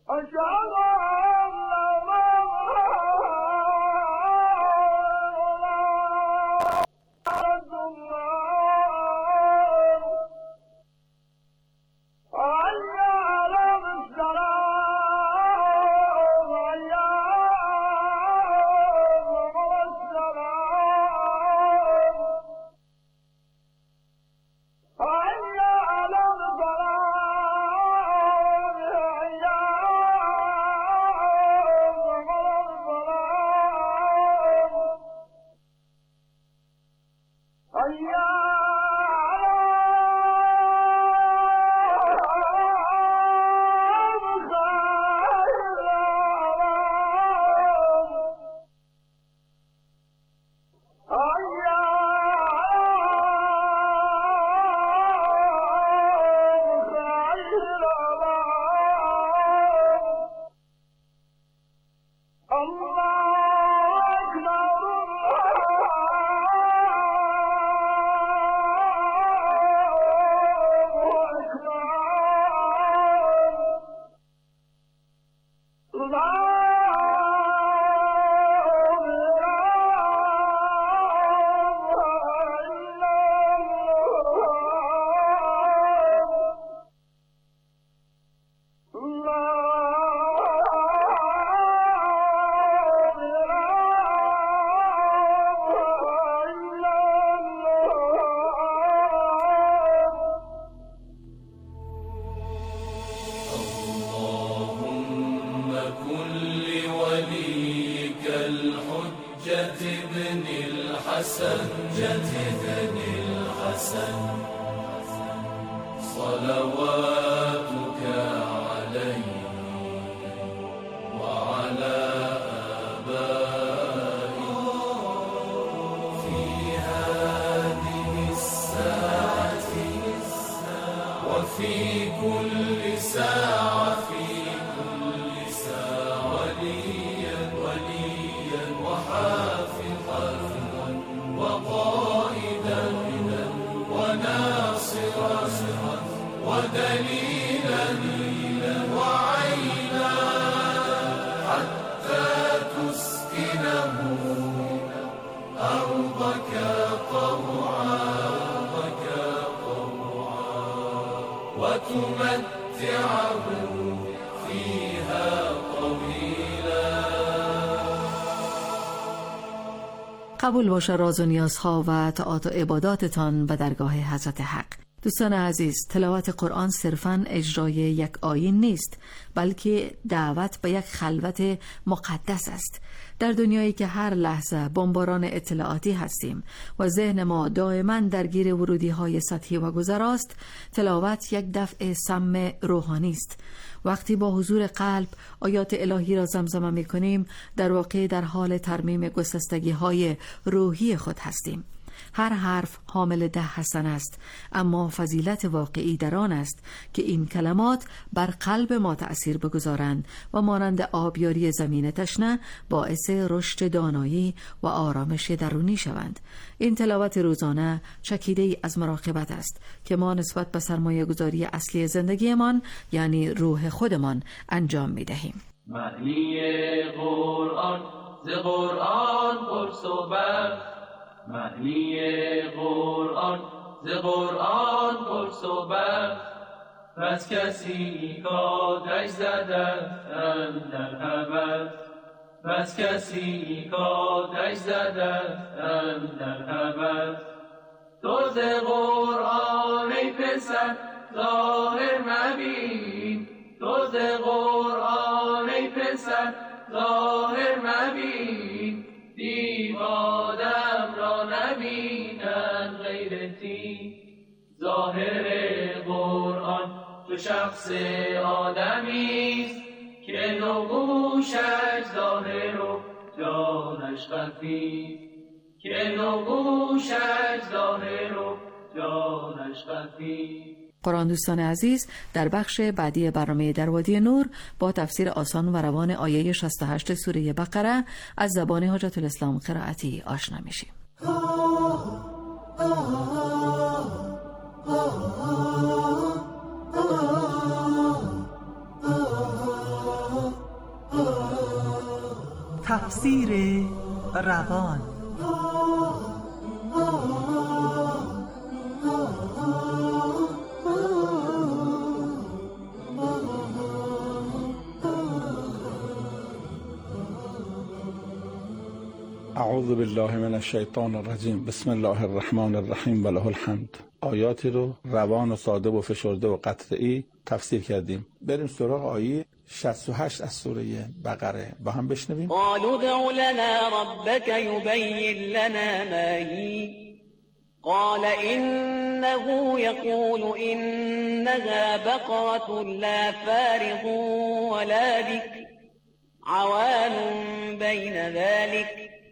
قبول باشه راز و نیازها و طاعات و عباداتتان به درگاه حضرت حق. دوستان عزیز، تلاوت قرآن صرفاً اجرای یک آیین نیست، بلکه دعوت به یک خلوت مقدس است. در دنیایی که هر لحظه بمباران اطلاعاتی هستیم و ذهن ما دائما درگیر ورودی‌های سطحی و گذراست، تلاوت یک دفع سم روحانی است. وقتی با حضور قلب آیات الهی را زمزمه می‌کنیم، در واقع در حال ترمیم گسستگی‌های روحی خود هستیم. هر حرف حامل 10 حسنه است، اما فضیلت واقعی در آن است که این کلمات بر قلب ما تأثیر بگذارند و مانند آبیاری زمین تشنه باعث رشد دانایی و آرامش درونی شوند. این تلاوت روزانه چکیده‌ای از مراقبت است که ما نسبت به سرمایه گذاری اصلی زندگیمان یعنی روح خودمان انجام می‌دهیم. معنی قرآن ز قرآن پرس و بر، معنی قرآن ز قرآن پرس و بر، پس کسی کاتش زده اندر حبس، پس کسی کاتش زده اندر حبس. تو ز قرآن ای پسر ظاهر مبین، تو ز قرآن ای پسر ظاهر مبین، دیو آدم را نبینن غیرتی. ظاهر قرآن تو شخص آدمیست که نقوشش ظاهر و جانش خفی، که نقوشش ظاهر و جانش خفی. قرآن دوستان عزیز، در بخش بعدی برنامه در وادی نور با تفسیر آسان و روان آیه 68 سوره بقره از زبان حجت الاسلام قرائتی آشنا میشیم. تفسیر روان. اعوذ بالله من الشیطان الرجیم. بسم الله الرحمن الرحیم و له الحمد. آیاتی رو روان و ساده و فشرده و قطعی تفسیر کردیم. بریم سراغ آیه 68 از سوره بقره با هم بشنویم. قالوا ادع لنا ربك يبين لنا ما هي قال إنه يقول إنها بقرة لا فارغ ولا بكر عوان بين ذلك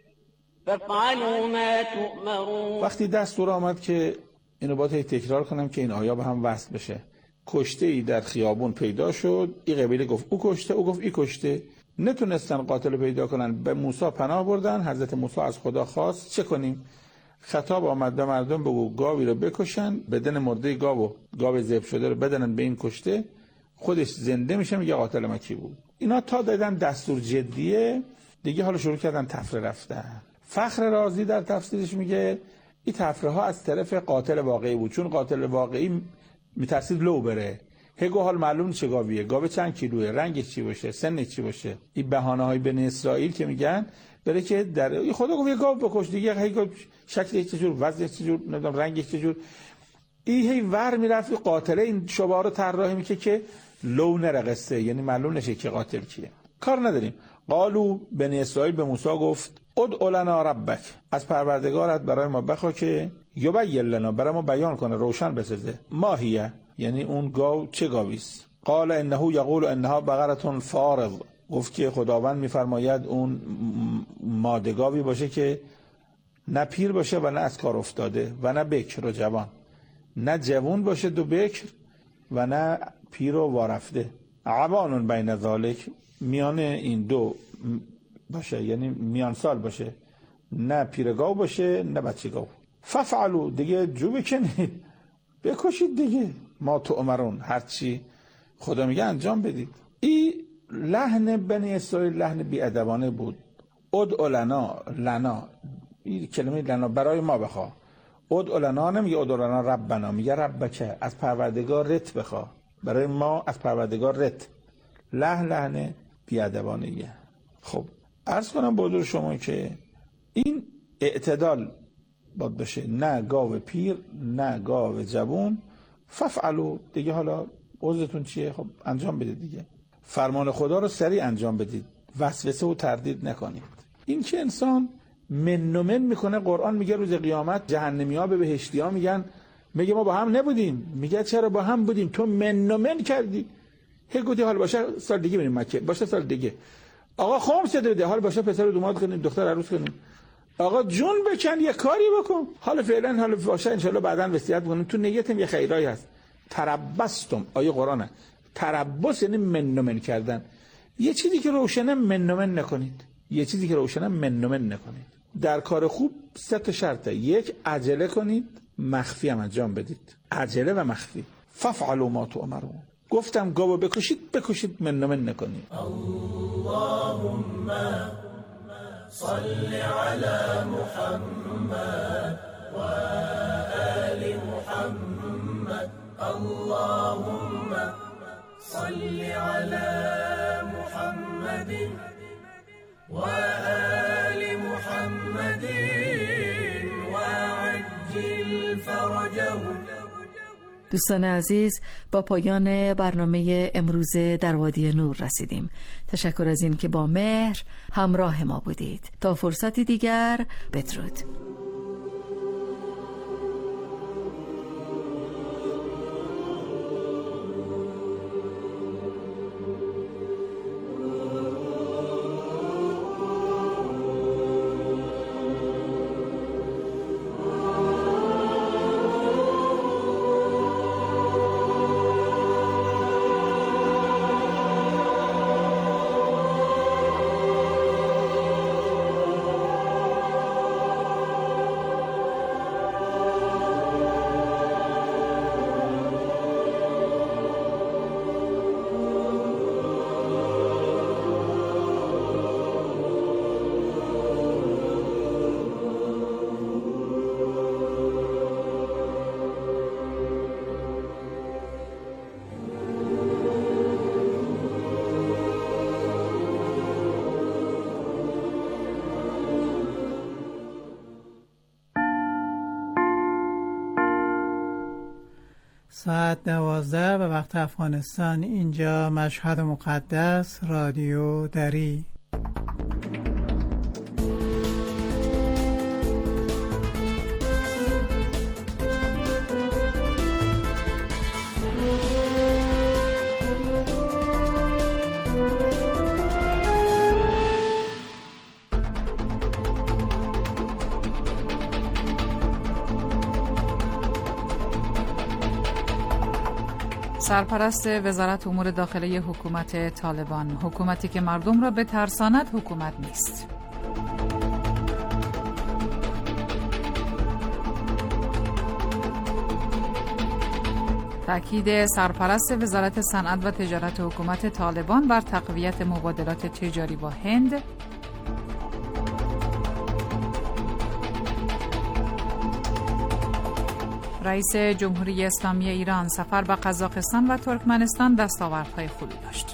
فافعلوا ما تؤمرون. وقتی دستور آمد که اینو باید تکرار کنم که این آیا به هم وصل بشه. کشته ای در خیابون پیدا شد، این قبیله گفت او کشته، او گفت ای کشته. نتونستن قاتل پیدا کنن، به موسی پناه بردن. حضرت موسی از خدا خواست چه کنیم؟ خطاب آمد به مردم بگو گاوی رو بکشن، بدن مرده گاو ذبح شده رو بدنن به این کشته، خودش زنده میشه میگه قاتل ما کی بود. اینا تا دادن دستور جدیه دیگه حالا شروع کردن تفره رفتن. فخر رازی در تفسیرش میگه این تفره ها از طرف قاتل واقعی بود، چون قاتل واقعی میترسید لو بره. هگو حال معلوم چه گاویه، گاو چند کیلوه، رنگش چی باشه، سنش چی باشه. این بهانه های بنی اسرائیل که میگن بره که در خدا گفت یه گاو بکش دیگه، هگو شکلش چجور، وزنش چجور، نمیدونم رنگش چجور. این هی ور میرفت قاتل این شبهه رو طراحی میکنه که لو نرقصه، یعنی معلوم نشه که قاتل کیه. کار نداریم. قالو بنی اسرائیل به موسی گفت ادع لنا ربک، از پروردگارت برای ما بخوا که یبین لنا، برای ما بیان کنه، روشن بسازه. ما هیه، یعنی اون گاو چه گاویست. قال انه یقول انها بقره فارض، گفت که خداوند میفرماید اون ماده گاوی باشه که نه پیر باشه و نه از کار افتاده و نه بکر و جوان، نه جوان باشه دو بکر و نه پیر و وارفته. عوان بین ذالک، میان این دو باشه، یعنی میان سال باشه، نه پیر گاو باشه نه بچه گاو. ففعلوا، دیگه جو بکنید، بکشید دیگه، ما تؤمرون، هرچی خدا میگه انجام بدید. این لحن بنی اسرائیل لحن بی‌ادبانه بود. ادع لنا، این کلمه لنا برای ما بخوا. ادع لنا نمیگه ادع لنا ربنا، میگه ربک، از پروردگار رت بخوا، برای ما از پروردگار رت. لحن بی‌ادبانه. خب عرض کنم با حضور شما که این اعتدال باید بشه، نه گاو پیر نه گاو جوون. ففعلوا، دیگه حالا عذرتون چیه؟ خب انجام بدید دیگه، فرمان خدا رو سریع انجام بدید، وسوسه و تردید نکنید. این که انسان من و من میکنه، قرآن میگه روز قیامت جهنمی‌ها به بهشتی‌ها میگه ما با هم نبودیم، میگه چرا با هم بودیم، تو من و من کردی. گفتی حال باشه سال دیگه بریم مکه، باشه سال دیگه آقا خمس بده، حال باشه پسر رو دوماد کنیم، دختر عروس کنیم، آقا جون بکن یه کاری بکن، حالا فعلا حالا باشه ان شاء الله بعداً وصیت کنیم، تو نیتم یه خیرایی هست. تربستم، آیه قرآنه. تربس یعنی من و من کردن. یه چیزی که روشنه من و من نکنید، یه چیزی که روشنه من و من نکنید. در کار خوب 3 شرطه. 1 عجله کنید، مخفی هم انجام بدید. عجله و مخفی. ففعلوا ما تؤمرون. گفتم گاو بکشید من و من نکنید. اللهم صل على محمد و آل محمد. اللهم صل على محمد و آل محمد وعجل فرجهم. دوستان عزیز، با پایان برنامه امروز در وادی نور رسیدیم. تشکر از این که با مهر همراه ما بودید. تا فرصتی دیگر، بدرود. ساعت 12 به وقت افغانستان. اینجا مشهد مقدس، رادیو دری. سرپرست وزارت امور داخلی حکومت طالبان: حکومتی که مردم را بترساند حکومت نیست. تأکید سرپرست وزارت صنعت و تجارت حکومت طالبان بر تقویت مبادلات تجاری با هند. رئیس جمهوری اسلامی ایران سفر به قزاقستان و ترکمنستان دستاوردهای خوبی داشت.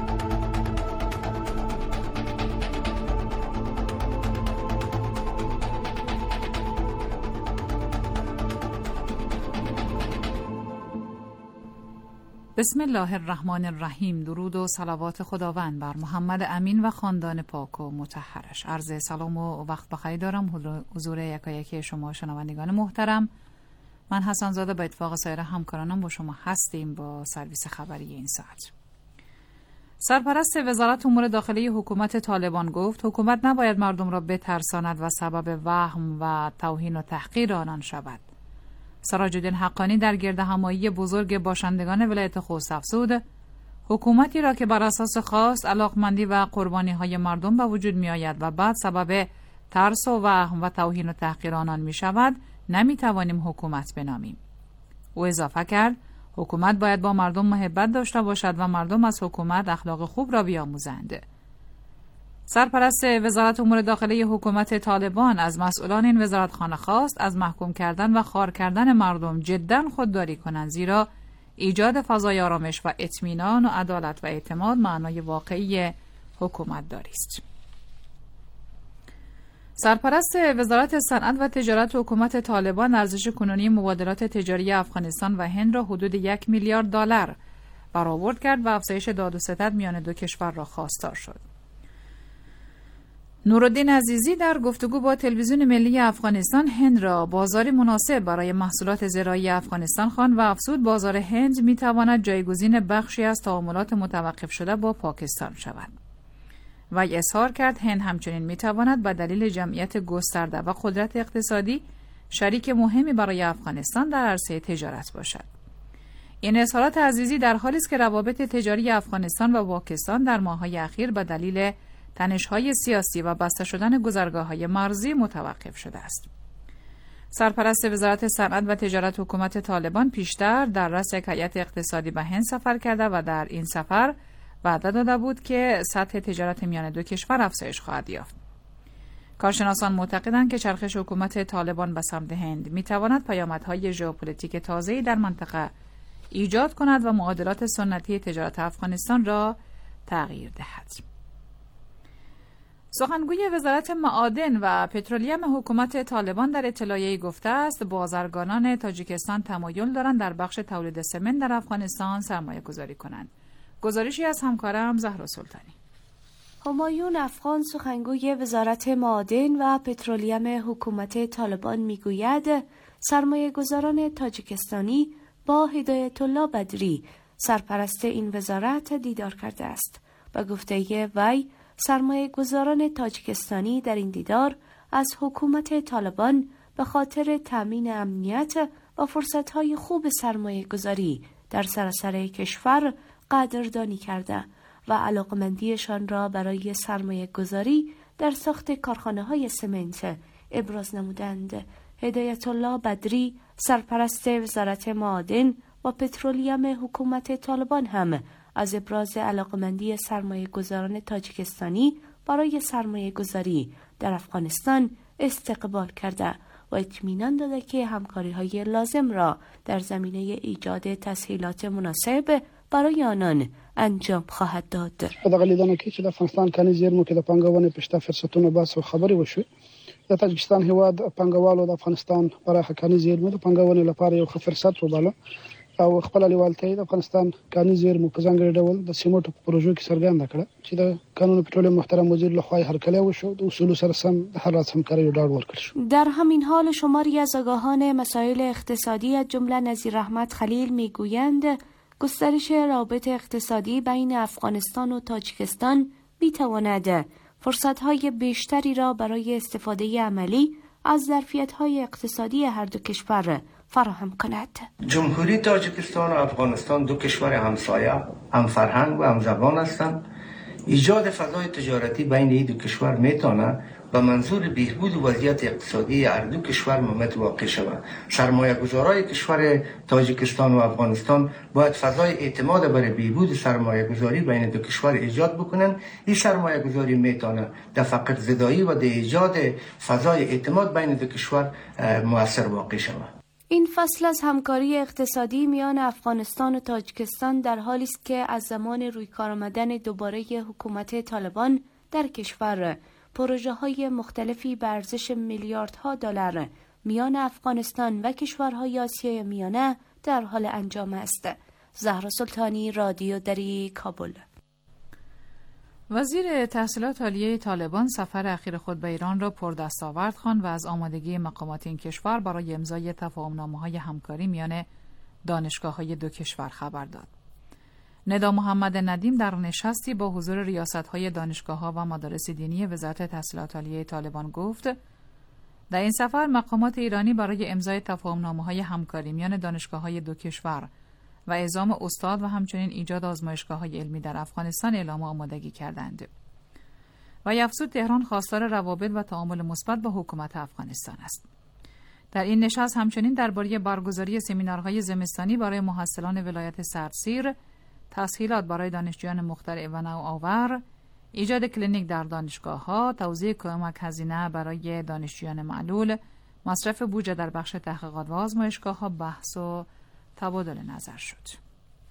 بسم الله الرحمن الرحیم. درود و صلوات خداوند بر محمد امین و خاندان پاک و مطهرش. عرض سلام و وقت بخیر دارم حضور یکایک شما شنوندگان محترم. من حسن زاده به اتفاق سایر همکارانم با شما هستیم با سرویس خبری این ساعت. سرپرست وزارت امور داخلی حکومت طالبان گفت حکومت نباید مردم را بترساند و سبب وهم و توهین و تحقیر آنان شود. سراج الدین حقانی در گردهمایی بزرگ باشندگان ولایت خوست افزود حکومتی را که بر اساس خواست، علاقمندی و قربانی‌های مردم به وجود می‌آید و بعد سبب ترس و وهم و توهین و تحقیر آنان می‌شود نمی‌توانیم حکومت بنامیم. او اضافه کرد حکومت باید با مردم محبت داشته باشد و مردم از حکومت اخلاق خوب را بیاموزند. سرپرست وزارت امور داخلی حکومت طالبان از مسئولان این وزارتخانه خواست از محکوم کردن و خوار کردن مردم جداً خودداری کنند، زیرا ایجاد فضای آرامش و اطمینان و عدالت و اعتماد معنای واقعی حکومت داری است. سرپرست وزارت صنعت و تجارت حکومت طالبان ارزش کنونی مبادلات تجاری افغانستان و هند را حدود 1 میلیارد دلار برآورد کرد و افزایش داد و ستد میان دو کشور را خواستار شد. نورالدین عزیزی در گفتگو با تلویزیون ملی افغانستان هند را بازاری مناسب برای محصولات زراعی افغانستان خواند و افزود بازار هند میتواند جایگزین بخشی از تعاملات متوقف شده با پاکستان شود. وی اظهار کرد هند همچنین میتواند به دلیل جمعیت گسترده و قدرت اقتصادی شریک مهمی برای افغانستان در عرصه تجارت باشد. این اظهارات عزیزی در حالی است که روابط تجاری افغانستان و پاکستان در ماه‌های اخیر به دلیل تنش‌های سیاسی و بسته شدن گذرگاه‌های مرزی متوقف شده است. سرپرست وزارت صنعت و تجارت حکومت طالبان پیشتر در رأس یک هیئت اقتصادی به هند سفر کرده و در این سفر وعده داده بود که سطح تجارت میان دو کشور افزایش خواهد یافت. کارشناسان معتقدند که چرخش حکومت طالبان به سمت هند میتواند پیامدهای ژئوپلیتیک تازه‌ای در منطقه ایجاد کند و معادلات سنتی تجارت افغانستان را تغییر دهد. سخنگوی وزارت معادن و پترولیم حکومت طالبان در اطلاعیه‌ای گفته است بازرگانان تاجیکستان تمایل دارند در بخش تولید سمنت در افغانستان سرمایه گذاری کنند. گزارشی از همکارم زهرا سلطانی. همایون افغان سخنگوی وزارت معادن و پترولیم حکومت طالبان میگوید سرمایه گذاران تاجیکستانی با هدایت الله بدری سرپرست این وزارت دیدار کرده است. با گفته وی سرمایه گذاران تاجیکستانی در این دیدار از حکومت طالبان به خاطر تأمین امنیت و فرصت‌های خوب سرمایه گذاری در سراسر کشور قدردانی کرده و علاقمندیشان را برای سرمایه گذاری در ساخت کارخانه‌های سمنت ابراز نمودند. هدایت الله بدری سرپرست وزارت معادن و پترولیم حکومت طالبان هم از ابراز علاقمندی سرمایه گذاران تاجیکستانی برای سرمایه گذاری در افغانستان استقبال کرده و اطمینان داده که همکاری‌های لازم را در زمینه ایجاد تسهیلات مناسب برای آنان انجام خواهد داد. دغه لیدنه کې چې د افغانستان کاني زیرمو کې د پانګونې پښته فرصتونو بحث او خبرې وشوې. د تاجکستان هیواد پانګوالو د افغانستان پراخه کاني زیرمو د پانګونې لپاره یو ښه فرصت وباله او خپل لیوالتیا د افغانستان کاني زیرمو په ځانګړي ډول د سیمټو په پروژو کې څرګنده کړه چې د قانون پټرولیم محترم وزیر لخوا هرکلی وشو، د اصول سره سم د هر راز همکاری ډاډ ورکړل شو. در همین حال شماری از آگاهان مسائل اقتصادی از جمله نظیر احمد خلیل میگویند گسترش روابط اقتصادی بین افغانستان و تاجیکستان میتواند فرصت‌های بیشتری را برای استفاده عملی از ظرفیت‌های اقتصادی هر دو کشور فراهم کند. جمهوری تاجیکستان و افغانستان دو کشور همسایه، هم فرهنگ و هم زبان هستند. ایجاد فضای تجارتی بین این دو کشور میتونه به منظور بهبود وضعیت اقتصادی هر دو کشور متوقع شود. سرمایه‌گذارای کشور تاجیکستان و افغانستان باید فضای اعتماد برای بهبود سرمایه‌گذاری بین دو کشور ایجاد بکنن. این سرمایه‌گذاری میتونه در فقر زدایی و در ایجاد فضای اعتماد بین دو کشور مؤثر واقع شود. این فصل از همکاری اقتصادی میان افغانستان و تاجیکستان در حالی است که از زمان رویکار آمدن دوباره حکومت طالبان در کشور پروژه‌های مختلفی به ارزش میلیاردها دلار میان افغانستان و کشورهای آسیای میانه در حال انجام است. زهرا سلطانی، رادیو دری، کابل. وزیر تحصیلات عالیه طالبان سفر اخیر خود به ایران را پردستاورد خواند و از آمادگی مقامات این کشور برای امضای تفاهم‌نامه‌های همکاری میان دانشگاه‌های دو کشور خبر داد. ندا محمد ندیم در نشستی با حضور ریاست‌های دانشگاه‌ها و مدارس دینی وزارت تحصیلات عالیه طالبان گفت در این سفر مقامات ایرانی برای امضای تفاهم‌نامه‌های همکاری میان دانشگاه‌های دو کشور و اعزام استاد و همچنین ایجاد آزمایشگاه‌های علمی در افغانستان اعلام آمادگی کردند. و افزود تهران خواستار روابط و تعامل مثبت با حکومت افغانستان است. در این نشست همچنین درباره برگزاری سمینارهای زمستانی برای محصلان ولایت سردسیر، تسهیلات برای دانشجویان مخترع و نوآور، ایجاد کلینیک در دانشگاه‌ها، توزیع کمک هزینه برای دانشجویان معلول، مصرف بودجه در بخش تحقیقات و آزمایشگاه‌ها بحث و تبادل نظر شد.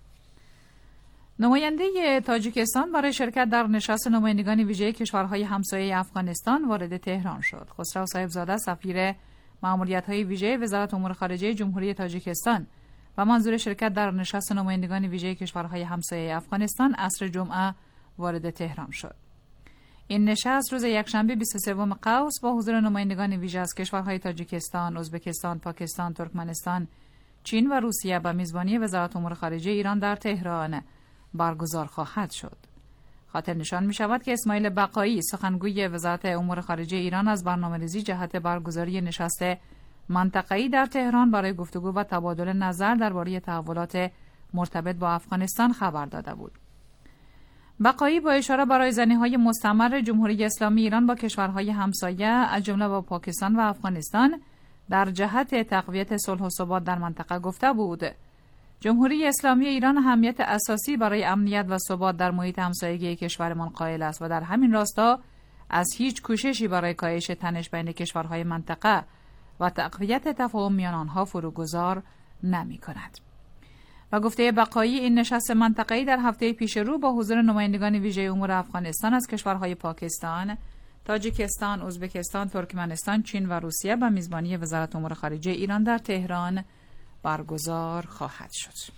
نماینده تاجیکستان برای شرکت در نشست نمایندگان ویژه کشورهای همسایه افغانستان وارد تهران شد. خسرو صاحبزاده سفیر ماموریت‌های ویژه وزارت امور خارجه جمهوری تاجیکستان و منظور شرکت در نشست نمایندگان ویژه کشورهای همسایه افغانستان عصر جمعه وارد تهران شد. این نشست روز یکشنبه 23 قوس با حضور نمایندگان ویژه از کشورهای تاجیکستان، ازبکستان، پاکستان، ترکمنستان، چین و روسیه به میزبانی وزارت امور خارجه ایران در تهران برگزار خواهد شد. خاطر نشان می شود که اسماعیل بقایی سخنگوی وزارت امور خارجه ایران از برنامه‌ریزی جهت برگزاری نشست منطقه‌ای در تهران برای گفتگو و تبادل نظر درباره تحولات مرتبط با افغانستان خبر داده بود. بقایی با اشاره برای رایزنی‌های مستمر جمهوری اسلامی ایران با کشورهای همسایه از جمله با پاکستان و افغانستان در جهت تقویت صلح و ثبات در منطقه گفته بود. جمهوری اسلامی ایران اهمیت اساسی برای امنیت و ثبات در محیط همسایگی کشورمان قائل است و در همین راستا از هیچ کوششی برای کاهش تنش بین کشورهای منطقه و تقویت تفاهم میان آنها فروگذار نمی‌کند. و گفته بقایی این نشست منطقه‌ای در هفته پیش رو با حضور نمایندگان ویژه امور افغانستان از کشورهای پاکستان، تاجیکستان، ازبکستان، ترکمنستان، چین و روسیه به میزبانی وزارت امور خارجه ایران در تهران برگزار خواهد شد.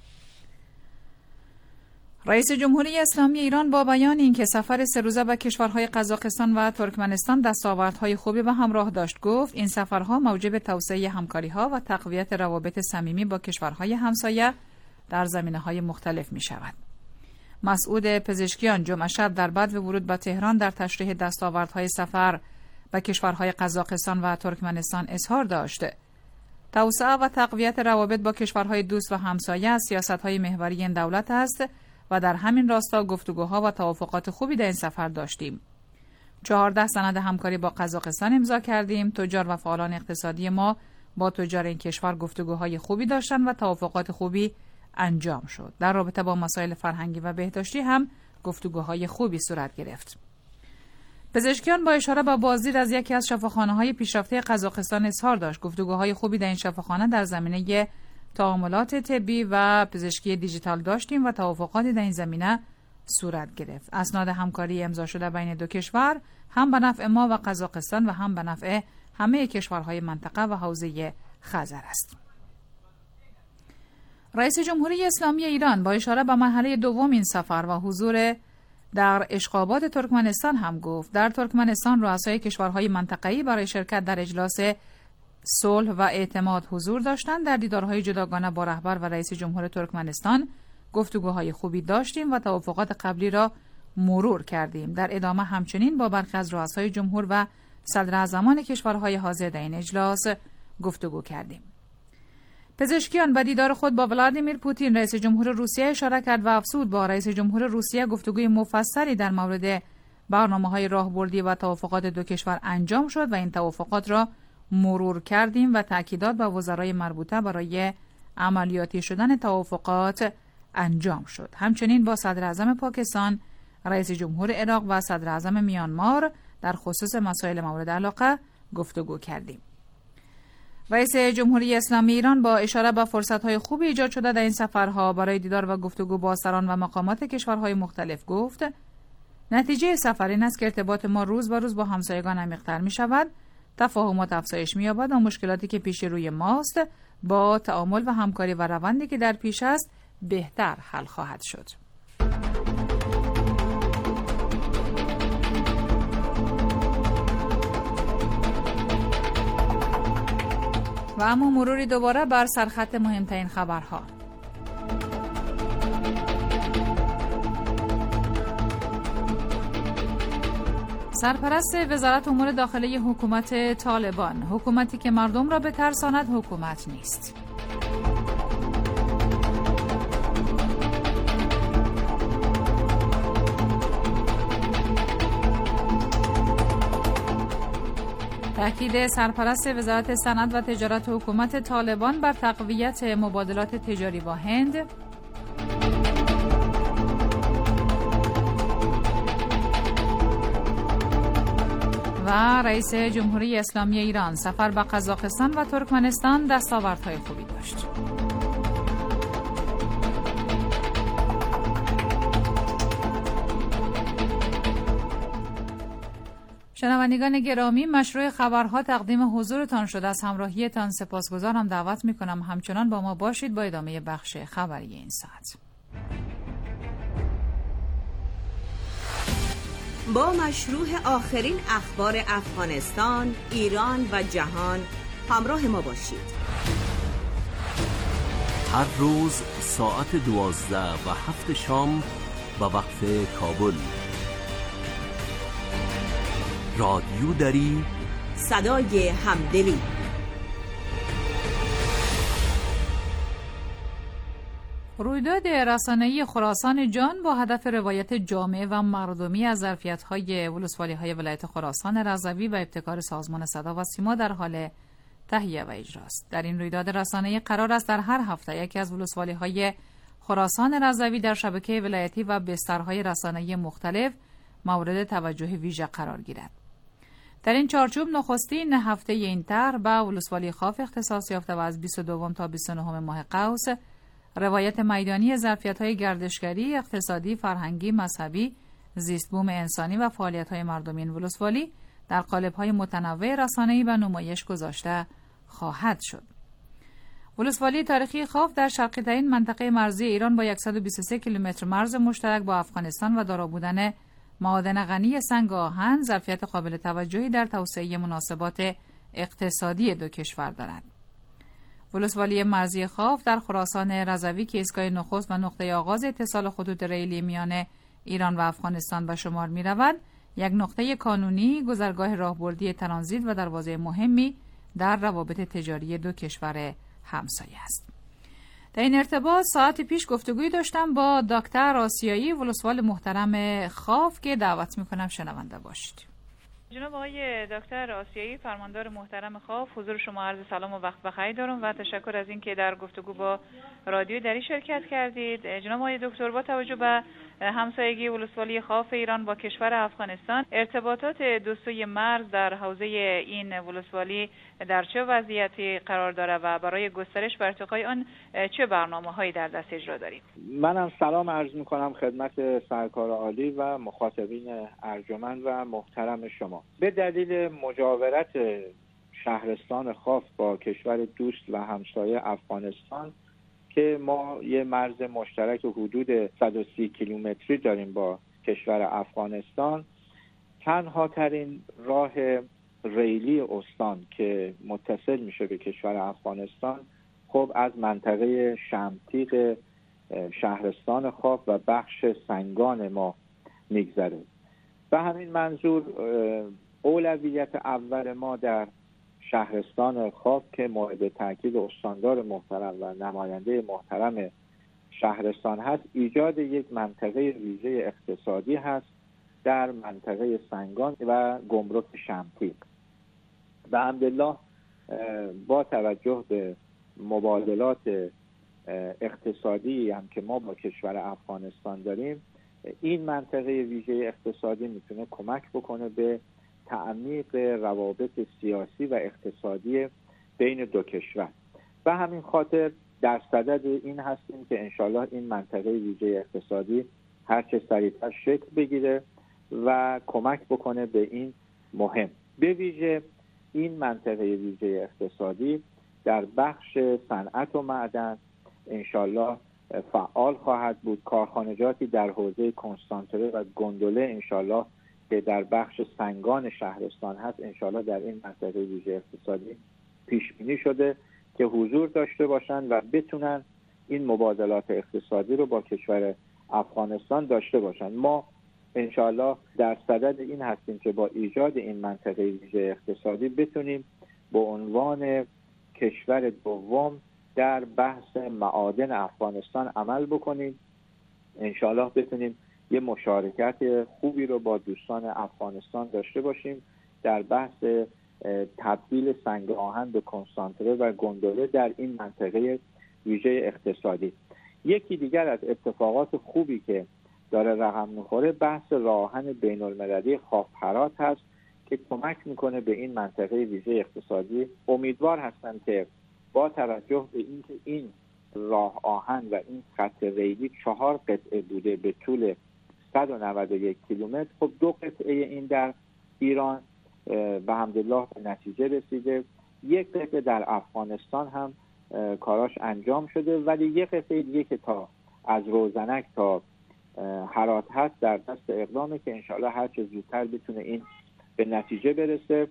رئیس جمهوری اسلامی ایران با بیان اینکه سفر 3 روزه به کشورهای قزاقستان و ترکمنستان دستاوردهای خوبی به همراه داشت گفت این سفرها موجب توسعه همکاری‌ها و تقویت روابط صمیمی با کشورهای همسایه در زمینه‌های مختلف می‌شود. مسعود پزشکیان جمعه شب در بعد ورود به تهران در تشریح دستاوردهای سفر به کشورهای قزاقستان و ترکمنستان اظهار داشت. توسعه و تقویت روابط با کشورهای دوست و همسایه از سیاست‌های محوری این دولت است و در همین راستا گفتگوها و توافقات خوبی در این سفر داشتیم. 14 سند همکاری با قزاقستان امضا کردیم. تجار و فعالان اقتصادی ما با تجار این کشور گفتگوهای خوبی داشتند و توافقات خوبی انجام شد. در رابطه با مسائل فرهنگی و بهداشتی هم گفتگوهای خوبی صورت گرفت. پزشکیان با اشاره به بازدید از یکی از شفاخانه‌های پیشرفته قزاقستان اظهار داشت گفتگوهای خوبی در این شفاخانه در زمینه تعاملات طبی و پزشکی دیجیتال داشتیم و توافقاتی در این زمینه صورت گرفت. اسناد همکاری امضا شده بین دو کشور هم به نفع ما و قزاقستان و هم به نفع همه کشورهای منطقه و حوزه خزر است. رئیس جمهوری اسلامی ایران با اشاره به مرحله دوم این سفر و حضور در اشغابات ترکمنستان هم گفت در ترکمنستان رؤسای کشورهای منطقه‌ای برای شرکت در اجلاس صلح و اعتماد حضور داشتند. در دیدارهای جداگانه با رهبر و رئیس جمهور ترکمنستان گفتگوهای خوبی داشتیم و توافقات قبلی را مرور کردیم. در ادامه همچنین با برخی از رؤسای جمهور و صدراعظمان کشورهای حاضر در این اجلاس گفتگو کردیم. پزشکیان به دیدار خود با ولادیمیر پوتین رئیس جمهور روسیه اشاره کرد و افزود با رئیس جمهور روسیه گفتگوی مفصلی در مورد برنامه‌های راهبردی و توافقات دو کشور انجام شد و این توافقات را مرور کردیم و تأکیدات به وزرای مربوطه برای عملیاتی شدن توافقات انجام شد. همچنین با صدر اعظم پاکستان، رئیس جمهور عراق و صدر اعظم میانمار در خصوص مسائل مورد علاقه گفتگو کردیم. رئیس جمهوری اسلامی ایران با اشاره به فرصت‌های خوبی ایجاد شده در این سفرها برای دیدار و گفتگو با سران و مقامات کشورهای مختلف گفت: نتیجه سفر این است که ارتباط ما روز به روز با همسایگان عمیق‌تر می‌شود، تفاهمات افزایش می‌یابد و مشکلاتی که پیش روی ماست با تعامل و همکاری و روندی که در پیش است بهتر حل خواهد شد. و اما مروری دوباره بر سرخط مهمترین خبرها. سرپرست وزارت امور داخلی حکومت طالبان: حکومتی که مردم را بترساند حکومت نیست. تأکید سرپرست وزارت صنعت و تجارت حکومت طالبان بر تقویت مبادلات تجاری با هند. و رئیس جمهوری اسلامی ایران سفر به قزاقستان و ترکمنستان دستاوردهای خوبی داشت. شنوندگان گرامی، مشروع خبرها تقدیم حضورتان شده. از همراهیتان سپاسگزارم. دعوت میکنم همچنان با ما باشید با ادامه بخش خبری این ساعت. با مشروع آخرین اخبار افغانستان، ایران و جهان همراه ما باشید. هر روز ساعت 12 و 7 شام به وقت کابل. رادیو دری، صدای همدلی. رویداد رسانه‌ای خراسان جان با هدف روایت جامع و مردمی از ظرفیت‌های ولسوالی‌های ولایت خراسان رضوی و ابتکار سازمان صدا و سیما در حال تهیه و اجراست. در این رویداد رسانه‌ای قرار است در هر هفته یکی از ولسوالی‌های خراسان رضوی در شبکه ولایتی و بسترهای رسانه‌ای مختلف مورد توجه ویژه قرار گیرد. در این چارچوب نخستین هفته این طرح به ولسوالی خاف اختصاص یافته و از 22 تا 29 ماه قوس روایت میدانی ظرفیت‌های گردشگری، اقتصادی، فرهنگی، مذهبی، زیستبوم انسانی و فعالیت‌های مردمی این ولسوالی در قالب‌های متنوع رسانه‌ای به نمایش گذاشته خواهد شد. ولسوالی تاریخی خاف در شرقی‌ترین منطقه مرزی ایران با 123 کیلومتر مرز مشترک با افغانستان و دارا بودن معادن غنی سنگ آهن ظرفیت قابل توجهی در توسعه مناسبات اقتصادی دو کشور دارد. ولسوالی مرزی خاف در خراسان رضوی که ایستگاه نخست و نقطه آغاز اتصال خطوط ریلی میان ایران و افغانستان به شمار می رود، یک نقطه کانونی، گذرگاه راهبردی ترانزیت و دروازه مهمی در روابط تجاری دو کشور همسایه است. در این ارتباط ساعت پیش گفتگویی داشتم با دکتر آسیایی، ولسوال محترم خاف که دعوت میکنم شنونده باشید. جناب آقای دکتر آسیایی، فرماندار محترم خاف، حضور شما عرض سلام و وقت بخیر دارم و تشکر از اینکه در گفتگو با رادیو دری شرکت کردید. جناب آقای دکتر، با توجه به همسایگی ولسوالی خاف ایران با کشور افغانستان، ارتباطات دو سوی مرز در حوزه این ولسوالی در چه وضعیتی قرار داره و برای گسترش و ارتقای آن چه برنامه‌هایی در دست اجرا دارید؟ منم سلام عرض می‌کنم خدمت سرکار عالی و مخاطبین ارجمند و محترم شما. به دلیل مجاورت شهرستان خاف با کشور دوست و همسایه افغانستان که ما یه مرز مشترک حدود 130 کیلومتری داریم با کشور افغانستان. تنها ترین راه ریلی استان که متصل میشه به کشور افغانستان خب از منطقه شمتیق شهرستان خاف و بخش سنگان ما میگذره. به همین منظور اولویت اول ما در شهرستان خاف که مورد تاکید استاندار محترم و نماینده محترم شهرستان هست، ایجاد یک منطقه ویژه اقتصادی هست در منطقه سنگان و گمرک شمتیق. به حمدالله با توجه به مبادلات اقتصادی هم که ما با کشور افغانستان داریم، این منطقه ویژه اقتصادی میتونه کمک بکنه به تعمیق روابط سیاسی و اقتصادی بین دو کشور. به همین خاطر در صدد این هستیم که انشالله این منطقه ویژه اقتصادی هرچه سریعتر شکل بگیره و کمک بکنه به این مهم. به ویژه این منطقه ویژه اقتصادی در بخش صنعت و معدن انشالله فعال خواهد بود. کارخانجاتی در حوزه کنستانتره و گندله انشالله که در بخش سنگان شهرستان هست انشالله در این منطقه ویژه اقتصادی پیش بینی شده که حضور داشته باشند و بتونن این مبادلات اقتصادی رو با کشور افغانستان داشته باشند. ما انشالله در صدد این هستیم که با ایجاد این منطقه ویژه اقتصادی بتونیم به عنوان کشور دوم در بحث معادن افغانستان عمل بکنیم. انشالله بتونیم یه مشارکت خوبی رو با دوستان افغانستان داشته باشیم در بحث تبدیل سنگ آهن به کنسانتره و گندله در این منطقه ویژه اقتصادی. یکی دیگر از اتفاقات خوبی که داره رقم میخوره بحث راه آهن بین المللی خاف هرات هست که کمک میکنه به این منطقه ویژه اقتصادی. امیدوار هستم که با توجه به اینکه این راه آهن و این خط ریلی 4 قطعه بوده به طول 191 کیلومتر، خب 2 قطعه این در ایران به حمدالله به نتیجه رسیده، 1 قطعه در افغانستان هم کاراش انجام شده، ولی 1 قطعه دیگه که تا از روزنک تا هرات هست در دست اقدامه که انشاءالله هر چه زودتر بتونه این به نتیجه برسه.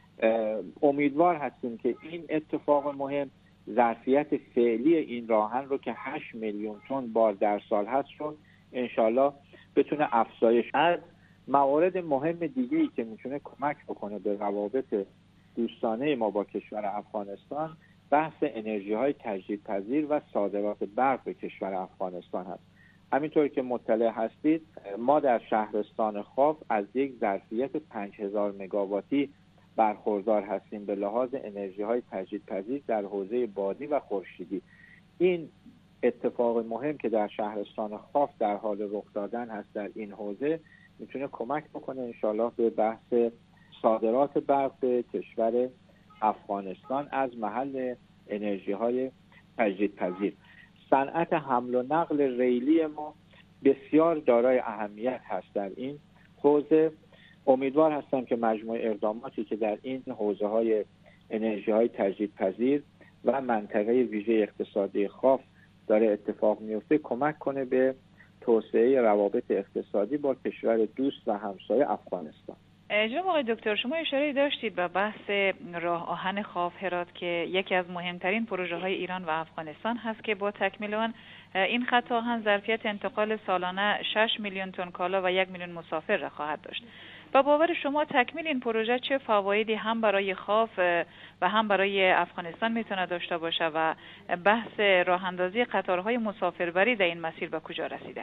امیدوار هستیم که این اتفاق مهم ظرفیت فعلی این راهن رو که 8 میلیون تن بار در سال هست رو انشاءالله بتونه افزایش. از موارد مهم دیگه‌ای که میتونه کمک بکنه به روابط دوستانه ما با کشور افغانستان بحث انرژی‌های تجدیدپذیر و صادرات برق به کشور افغانستان هست. همینطور که مطلع هستید ما در شهرستان خاف از یک ظرفیت 5000 مگاواتی برخوردار هستیم به لحاظ انرژی‌های تجدیدپذیر در حوزه بادی و خورشیدی. این اتفاق مهم که در شهرستان خاف در حال رخ دادن هست در این حوزه میتونه کمک بکنه انشالله به بحث صادرات برق به کشور افغانستان از محل انرژی‌های تجدیدپذیر. صنعت حمل و نقل ریلی ما بسیار دارای اهمیت هست در این حوزه. امیدوار هستم که مجموع اقداماتی که در این حوزه‌های انرژی‌های تجدیدپذیر و منطقه ویژه اقتصادی خاف داره اتفاق میفته کمک کنه به توسعه روابط اقتصادی با کشور دوست و همسایه افغانستان. جناب آقای دکتر، شما اشاره داشتید به بحث راه آهن خاف هرات که یکی از مهمترین پروژه های ایران و افغانستان هست که با تکمیل آن این خط آهن ظرفیت انتقال سالانه 6 میلیون تن کالا و 1 میلیون مسافر را خواهد داشت. با باور شما تکمیل این پروژه چه فوایدی هم برای خاف و هم برای افغانستان میتونه داشته باشه و بحث راه اندازی قطارهای مسافربری در این مسیر به کجا رسیده؟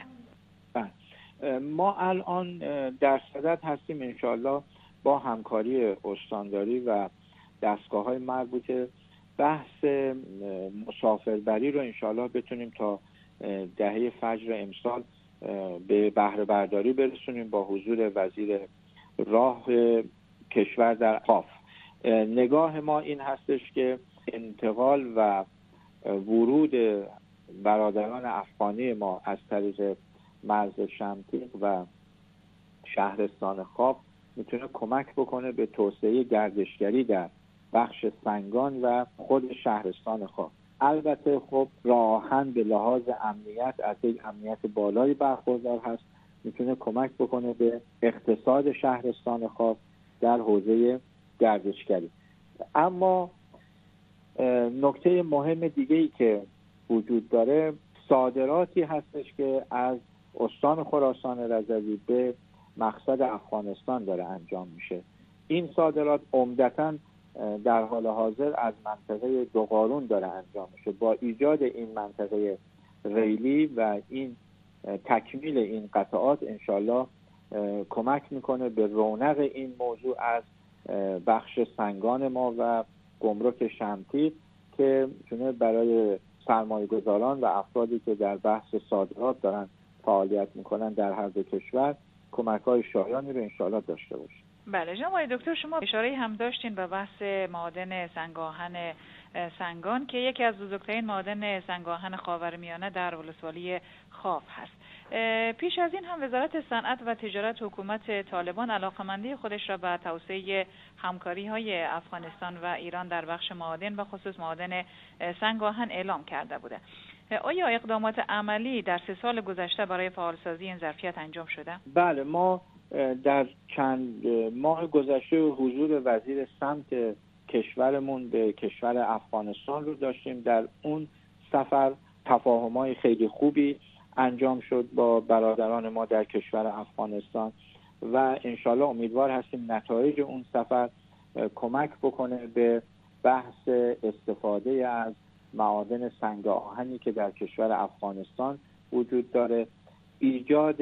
ما الان در صدد هستیم انشاءالله با همکاری استانداری و دستگاه‌های مربوطه بحث مسافربری رو انشاءالله بتونیم تا دهه فجر امسال به بهره برداری برسونیم با حضور وزیر راه کشور در خاف. نگاه ما این هستش که انتقال و ورود برادران افغانی ما از طریق مرز شمتیق و شهرستان خاف میتونه کمک بکنه به توسعه گردشگری در بخش سنگان و خود شهرستان خاف. البته خب راه آهن به لحاظ امنیت از یک امنیت بالایی برخوردار هست، میتونه کمک بکنه به اقتصاد شهرستان خاف در حوزه گردشگری. اما نکته مهم دیگه‌ای که وجود داره صادراتی هستش که از استان خراسان رضوی به مقصد افغانستان داره انجام میشه. این صادرات عمدتاً در حال حاضر از منطقه دوقارون داره انجام میشه. با ایجاد این منطقه ریلی و این تکمیل این قطعات انشالله کمک میکنه به رونق این موضوع از بخش سنگان ما و گمرک شمتی که میتونه برای سرمایه گذاران و افرادی که در بحث صادرات دارن فعالیت میکنن در هر دو کشور کمک های شایانی رو انشالله داشته باشه. بله جناب آقای دکتر، شما اشاره هم داشتین به بحث معادن سنگاهن سنگان که یکی از بزرگترین معادن سنگاهن خاورمیانه در ولسوالی خاف هست. پیش از این هم وزارت صنعت و تجارت حکومت طالبان علاقمندی خودش را به توسعه همکاری‌های افغانستان و ایران در بخش معادن و خصوص معادن سنگاهن اعلام کرده بوده. آیا اقدامات عملی در 3 سال گذشته برای فعالسازی این ظرفیت انجام شده؟ بله، ما در چند ماه گذشته حضور وزیر سمت کشورمون به کشور افغانستان رو داشتیم. در اون سفر تفاهم‌های خیلی خوبی انجام شد با برادران ما در کشور افغانستان و انشالله امیدوار هستیم نتایج اون سفر کمک بکنه به بحث استفاده از معادن سنگ آهنی که در کشور افغانستان وجود داره، ایجاد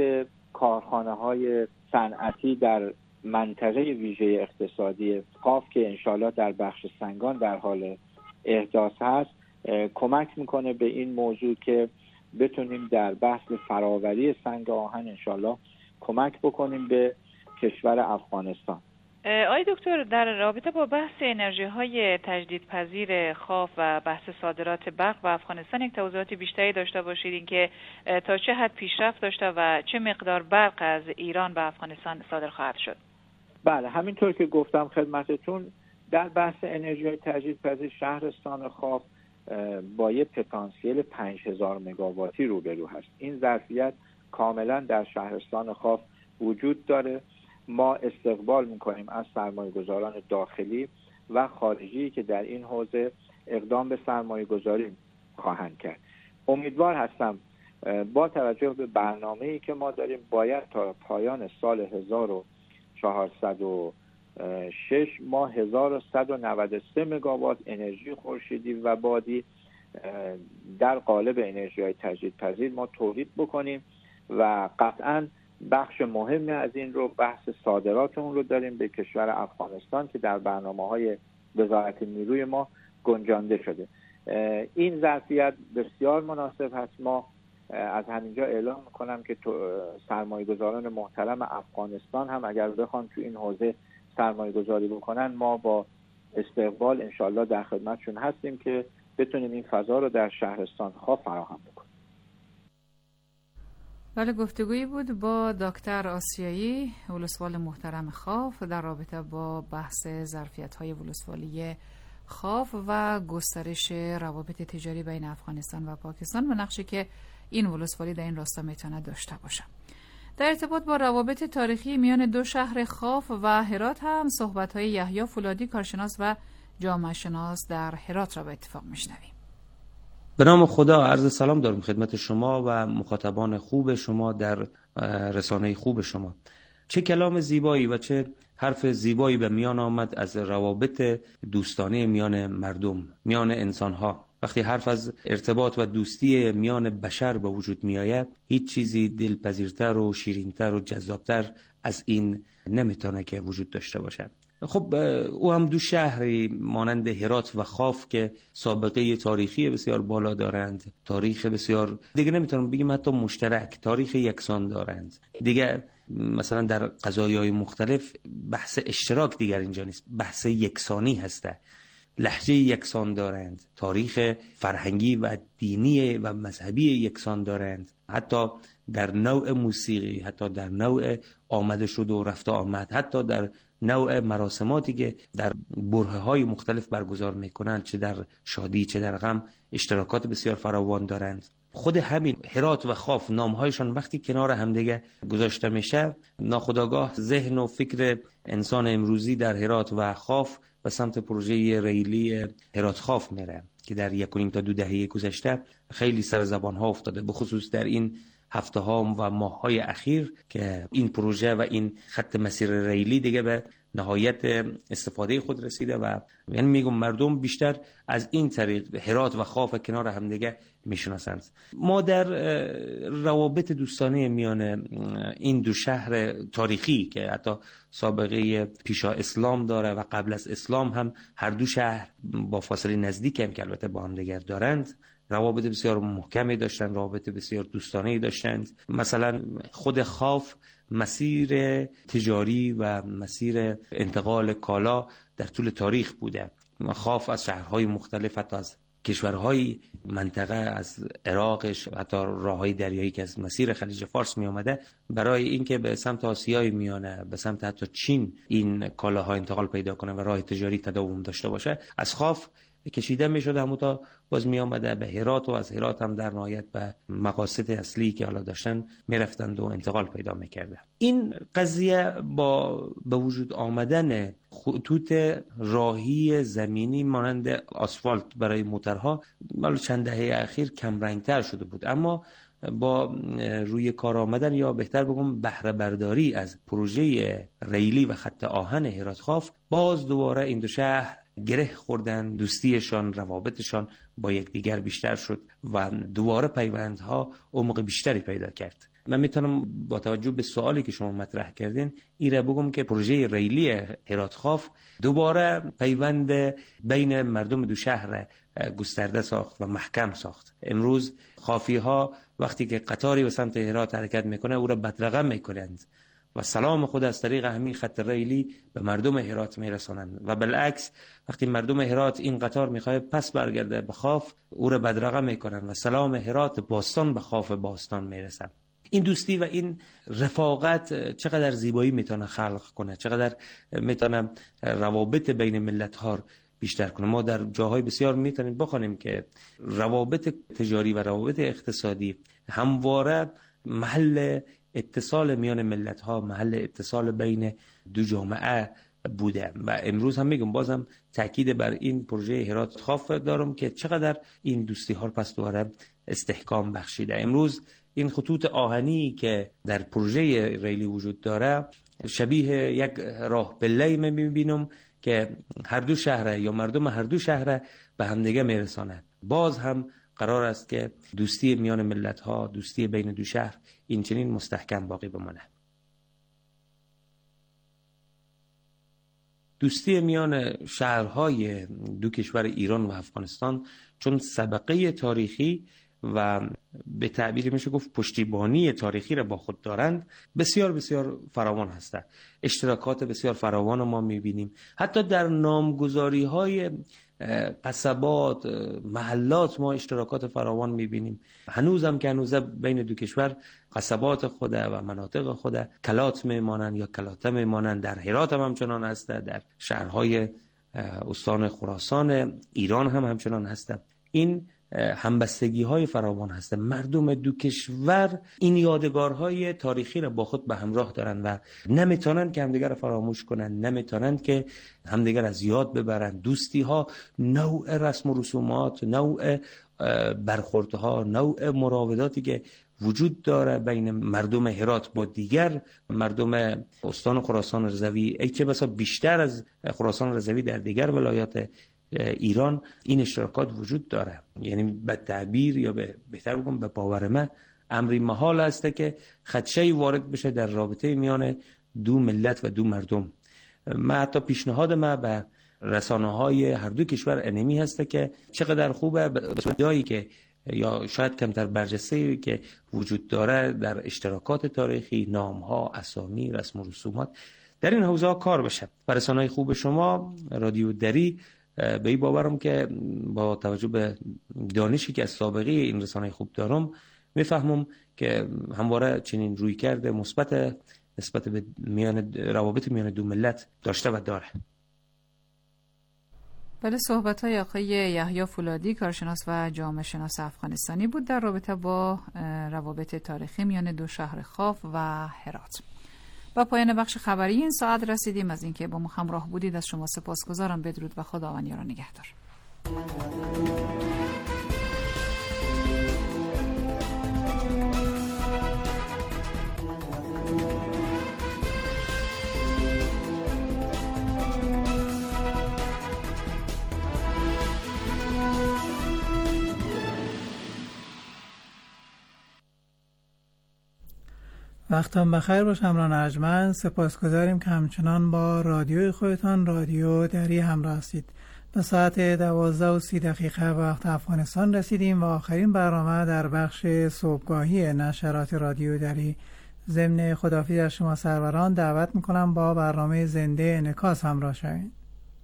کارخانه‌های صنعتی در منطقه ویژه اقتصادی خاف که انشالله در بخش سنگان در حال احداث هست کمک میکنه به این موضوع که بتونیم در بحث فراوری سنگ آهن انشالله کمک بکنیم به کشور افغانستان. آقای دکتر، در رابطه با بحث انرژی های تجدیدپذیر خاف و بحث صادرات برق و افغانستان یک توضیحات بیشتری داشته باشید، این که تا چه حد پیشرفت داشته و چه مقدار برق از ایران به افغانستان صادر خواهد شد؟ بله، همینطور که گفتم خدمتتون، در بحث انرژی های تجدیدپذیر شهرستان خاف با یک پتانسیل 5000 مگاواتی روبرو هست. این ظرفیت کاملا در شهرستان خاف وجود داره. ما استقبال میکنیم از سرمایه‌گذاران داخلی و خارجی که در این حوزه اقدام به سرمایه‌گذاری خواهند کرد. امیدوار هستم با توجه به برنامه‌ای که ما داریم باید تا پایان سال 1406 ما 1193 مگاوات انرژی خورشیدی و بادی در قالب انرژی‌های تجدیدپذیر ما تولید بکنیم و قطعاً بخش مهمی از این رو بحث صادرات اون رو داریم به کشور افغانستان که در برنامه‌های وزارت نیروی ما گنجانده شده. این ظرفیت بسیار مناسب هست. ما از همینجا اعلام میکنم که سرمایه‌گذاران محترم افغانستان هم اگر بخوان تو این حوزه سرمایه‌گذاری بکنن ما با استقبال انشالله در خدمتشون هستیم که بتونیم این فضا رو در شهرستان خاف فراهم بکنیم. بله، گفتگویی بود با دکتر آسیایی ولسوال محترم خاف در رابطه با بحث ظرفیت‌های ولسوالی خاف و گسترش روابط تجاری بین افغانستان و پاکستان و نقشی که این ولسوالی در این راستا میتونه داشته باشه. در ارتباط با روابط تاریخی میان دو شهر خاف و هرات هم صحبت‌های یحیی فولادی کارشناس و جامعه شناس در هرات را به اتفاق میشنویم. به نام خدا عرض سلام دارم خدمت شما و مخاطبان خوب شما در رسانه خوب شما. چه کلام زیبایی و چه حرف زیبایی به میان آمد از روابط دوستانه میان مردم، میان انسانها. وقتی حرف از ارتباط و دوستی میان بشر به وجود می آید، هیچ چیزی دلپذیرتر و شیرینتر و جذابتر از این نمیتونه که وجود داشته باشد. خب او هم دو شهری مانند هرات و خاف که سابقه تاریخی بسیار بالا دارند، تاریخ بسیار دیگه نمیتونم بگیم حتی مشترک، تاریخ یکسان دارند. دیگه مثلا در قضایای مختلف بحث اشتراک دیگر اینجا نیست، بحث یکسانی هسته. لهجه یکسان دارند، تاریخ فرهنگی و دینی و مذهبی یکسان دارند، حتی در نوع موسیقی، حتی در نوع آمده شد و رفت آمد، حتی در نوع مراسماتی که در برهه‌های مختلف برگزار میکنند، چه در شادی چه در غم، اشتراکات بسیار فراوان دارند. خود همین هرات و خاف نامهایشان وقتی کنار همدیگه گذاشته میشه، ناخودآگاه ذهن و فکر انسان امروزی در هرات و خاف به سمت پروژه ریلی هرات خاف میره که در 1.5 تا 2 دهه گذشته خیلی سر زبان ها افتاده، به خصوص در این هفته ها و ماه های اخیر که این پروژه و این خط مسیر ریلی دیگه به نهایت استفاده خود رسیده و یعنی میگم مردم بیشتر از این طریق هرات و خاف کنار هم دیگه میشناسند. ما در روابط دوستانه میان این دو شهر تاریخی که حتی سابقه پیشا اسلام داره و قبل از اسلام هم هر دو شهر با فاصله نزدیک هم که البته با هم دیگر دارند، روابط بسیار محکمی داشتند، روابط بسیار دوستانه‌ای داشتند. مثلا خود خاف مسیر تجاری و مسیر انتقال کالا در طول تاریخ بوده. خاف از شهرهای مختلف، حتی از کشورهای منطقه، از عراقش، حتی راههای دریایی که از مسیر خلیج فارس می آمده، برای اینکه به سمت آسیای میانه، به سمت حتی چین این کالاها انتقال پیدا کنه و راه تجاری تداوم داشته باشه، از خاف کشیده می شده همون تا باز می آمده به هرات و از هرات هم در نهایت به مقاصد اصلی که حالا داشتن می رفتند و انتقال پیدا می کرده. این قضیه با به وجود آمدن خطوط راهی زمینی مانند آسفالت برای موترها مال چند دهه اخیر کم رنگتر شده بود، اما با روی کار آمدن یا بهتر بگم بهره برداری از پروژه ریلی و خط آهن هرات خاف، باز دوباره این دو شهر گره خوردن، دوستیشان، روابطشان با یکدیگر بیشتر شد و دوباره پیوندها عمق بیشتری پیدا کرد. من میتونم با توجه به سوالی که شما مطرح کردین ایره بگم که پروژه ریلی هرات خاف دوباره پیوند بین مردم دو شهر گسترده ساخت و محکم ساخت. امروز خافی ها وقتی که قطاری به سمت هرات حرکت میکنه او را بدرقه میکنند و سلام خود از طریق همین خط ریلی به مردم هرات میرسانند و بالعکس وقتی مردم هرات این قطار میخواد پس برگرده به خاف او را بدرقه میکنند و سلام هرات باستان به خاف باستان میرسند. این دوستی و این رفاقت چقدر زیبایی میتونه خلق کنه، چقدر میتونه روابط بین ملت ها بیشتر کنه. ما در جاهای بسیار میتونیم بخونیم که روابط تجاری و روابط اقتصادی همواره محل اتصال میان ملت ها، محل اتصال بین دو جامعه بوده و امروز هم میگم بازم تاکید بر این پروژه هرات خاف دارم که چقدر این دوستی ها پس دوباره استحکام بخشیده. امروز این خطوط آهنی که در پروژه ریلی وجود داره شبیه یک راه پله‌ای میبینم که هر دو شهر یا مردم هر دو شهر به همدیگه میرسانه. باز هم قرار است که دوستی میان ملت ها، دوستی بین دو شهر این چنین مستحکم باقی بمانه. دوستی میان شهرهای دو کشور ایران و افغانستان چون سابقه تاریخی و به تعبیری میشه گفت پشتیبانی تاریخی را با خود دارند بسیار بسیار فراوان هستند. اشتراکات بسیار فراوان ما میبینیم، حتی در نامگذاری های قصبات، محلات ما اشتراکات فراوان میبینیم. هنوزم که هنوزه بین دو کشور قصبات خود و مناطق خود کلات میمانند یا کلاته میمانند. در هرات هم همچنان هست، در شهرهای استان خراسان ایران هم همچنان هست. این همبستگی های فراوان هست. مردم دو کشور این یادگارهای تاریخی را با خود به همراه دارن و نمیتونن که همدیگر را فراموش کنن، نمیتونن که همدیگر از یاد ببرن. دوستی ها نوع رسم و رسومات، نوع برخوردها، نوع مراوداتی که وجود داره بین مردم هرات با دیگر مردم استان خراسان رضوی، ای چه بسا بیشتر از خراسان رضوی در دیگر ولایات ایران این اشتراکات وجود داره. یعنی به تعبیر یا بهتر بگم به باور من امری محال است که خدشه‌ای وارد بشه در رابطه میان دو ملت و دو مردم. من حتی پیشنهاد من به رسانه‌های هر دو کشور انمی هست که چقدر خوبه بسیاری که یا شاید کمتر برجسته که وجود داره در اشتراکات تاریخی، نام‌ها، اسامی، رسم و رسومات در این حوزه کار بشه. و رسانه‌های خوب شما رادیو دری به این باورم که با توجه به دانشی که از سابقه این رسانه خوب دارم میفهمم که همواره چنین روی کرده مثبت نسبت به روابط میان دو ملت داشته و داره. بله، صحبت‌های آقای یحیی فولادی کارشناس و جامعه شناس افغانستانی بود در رابطه با روابط تاریخی میان دو شهر خاف و هرات. با پایان بخش خبری این ساعت رسیدیم. از اینکه با ما همراه بودید از شما سپاسگزارم. بدرود و خداوند یار و نگهدار. وقتان بخیر باش همراهان ارجمند. سپاسگزاریم که همچنان با رادیوی خودتان رادیو دری همراه هستید. به ساعت 12:30 وقت افغانستان رسیدیم و آخرین برنامه در بخش صبحگاهی نشرات رادیو دری. ضمن خداحافظی از شما سروران دعوت میکنم با برنامه زنده انعکاس همراه شوید.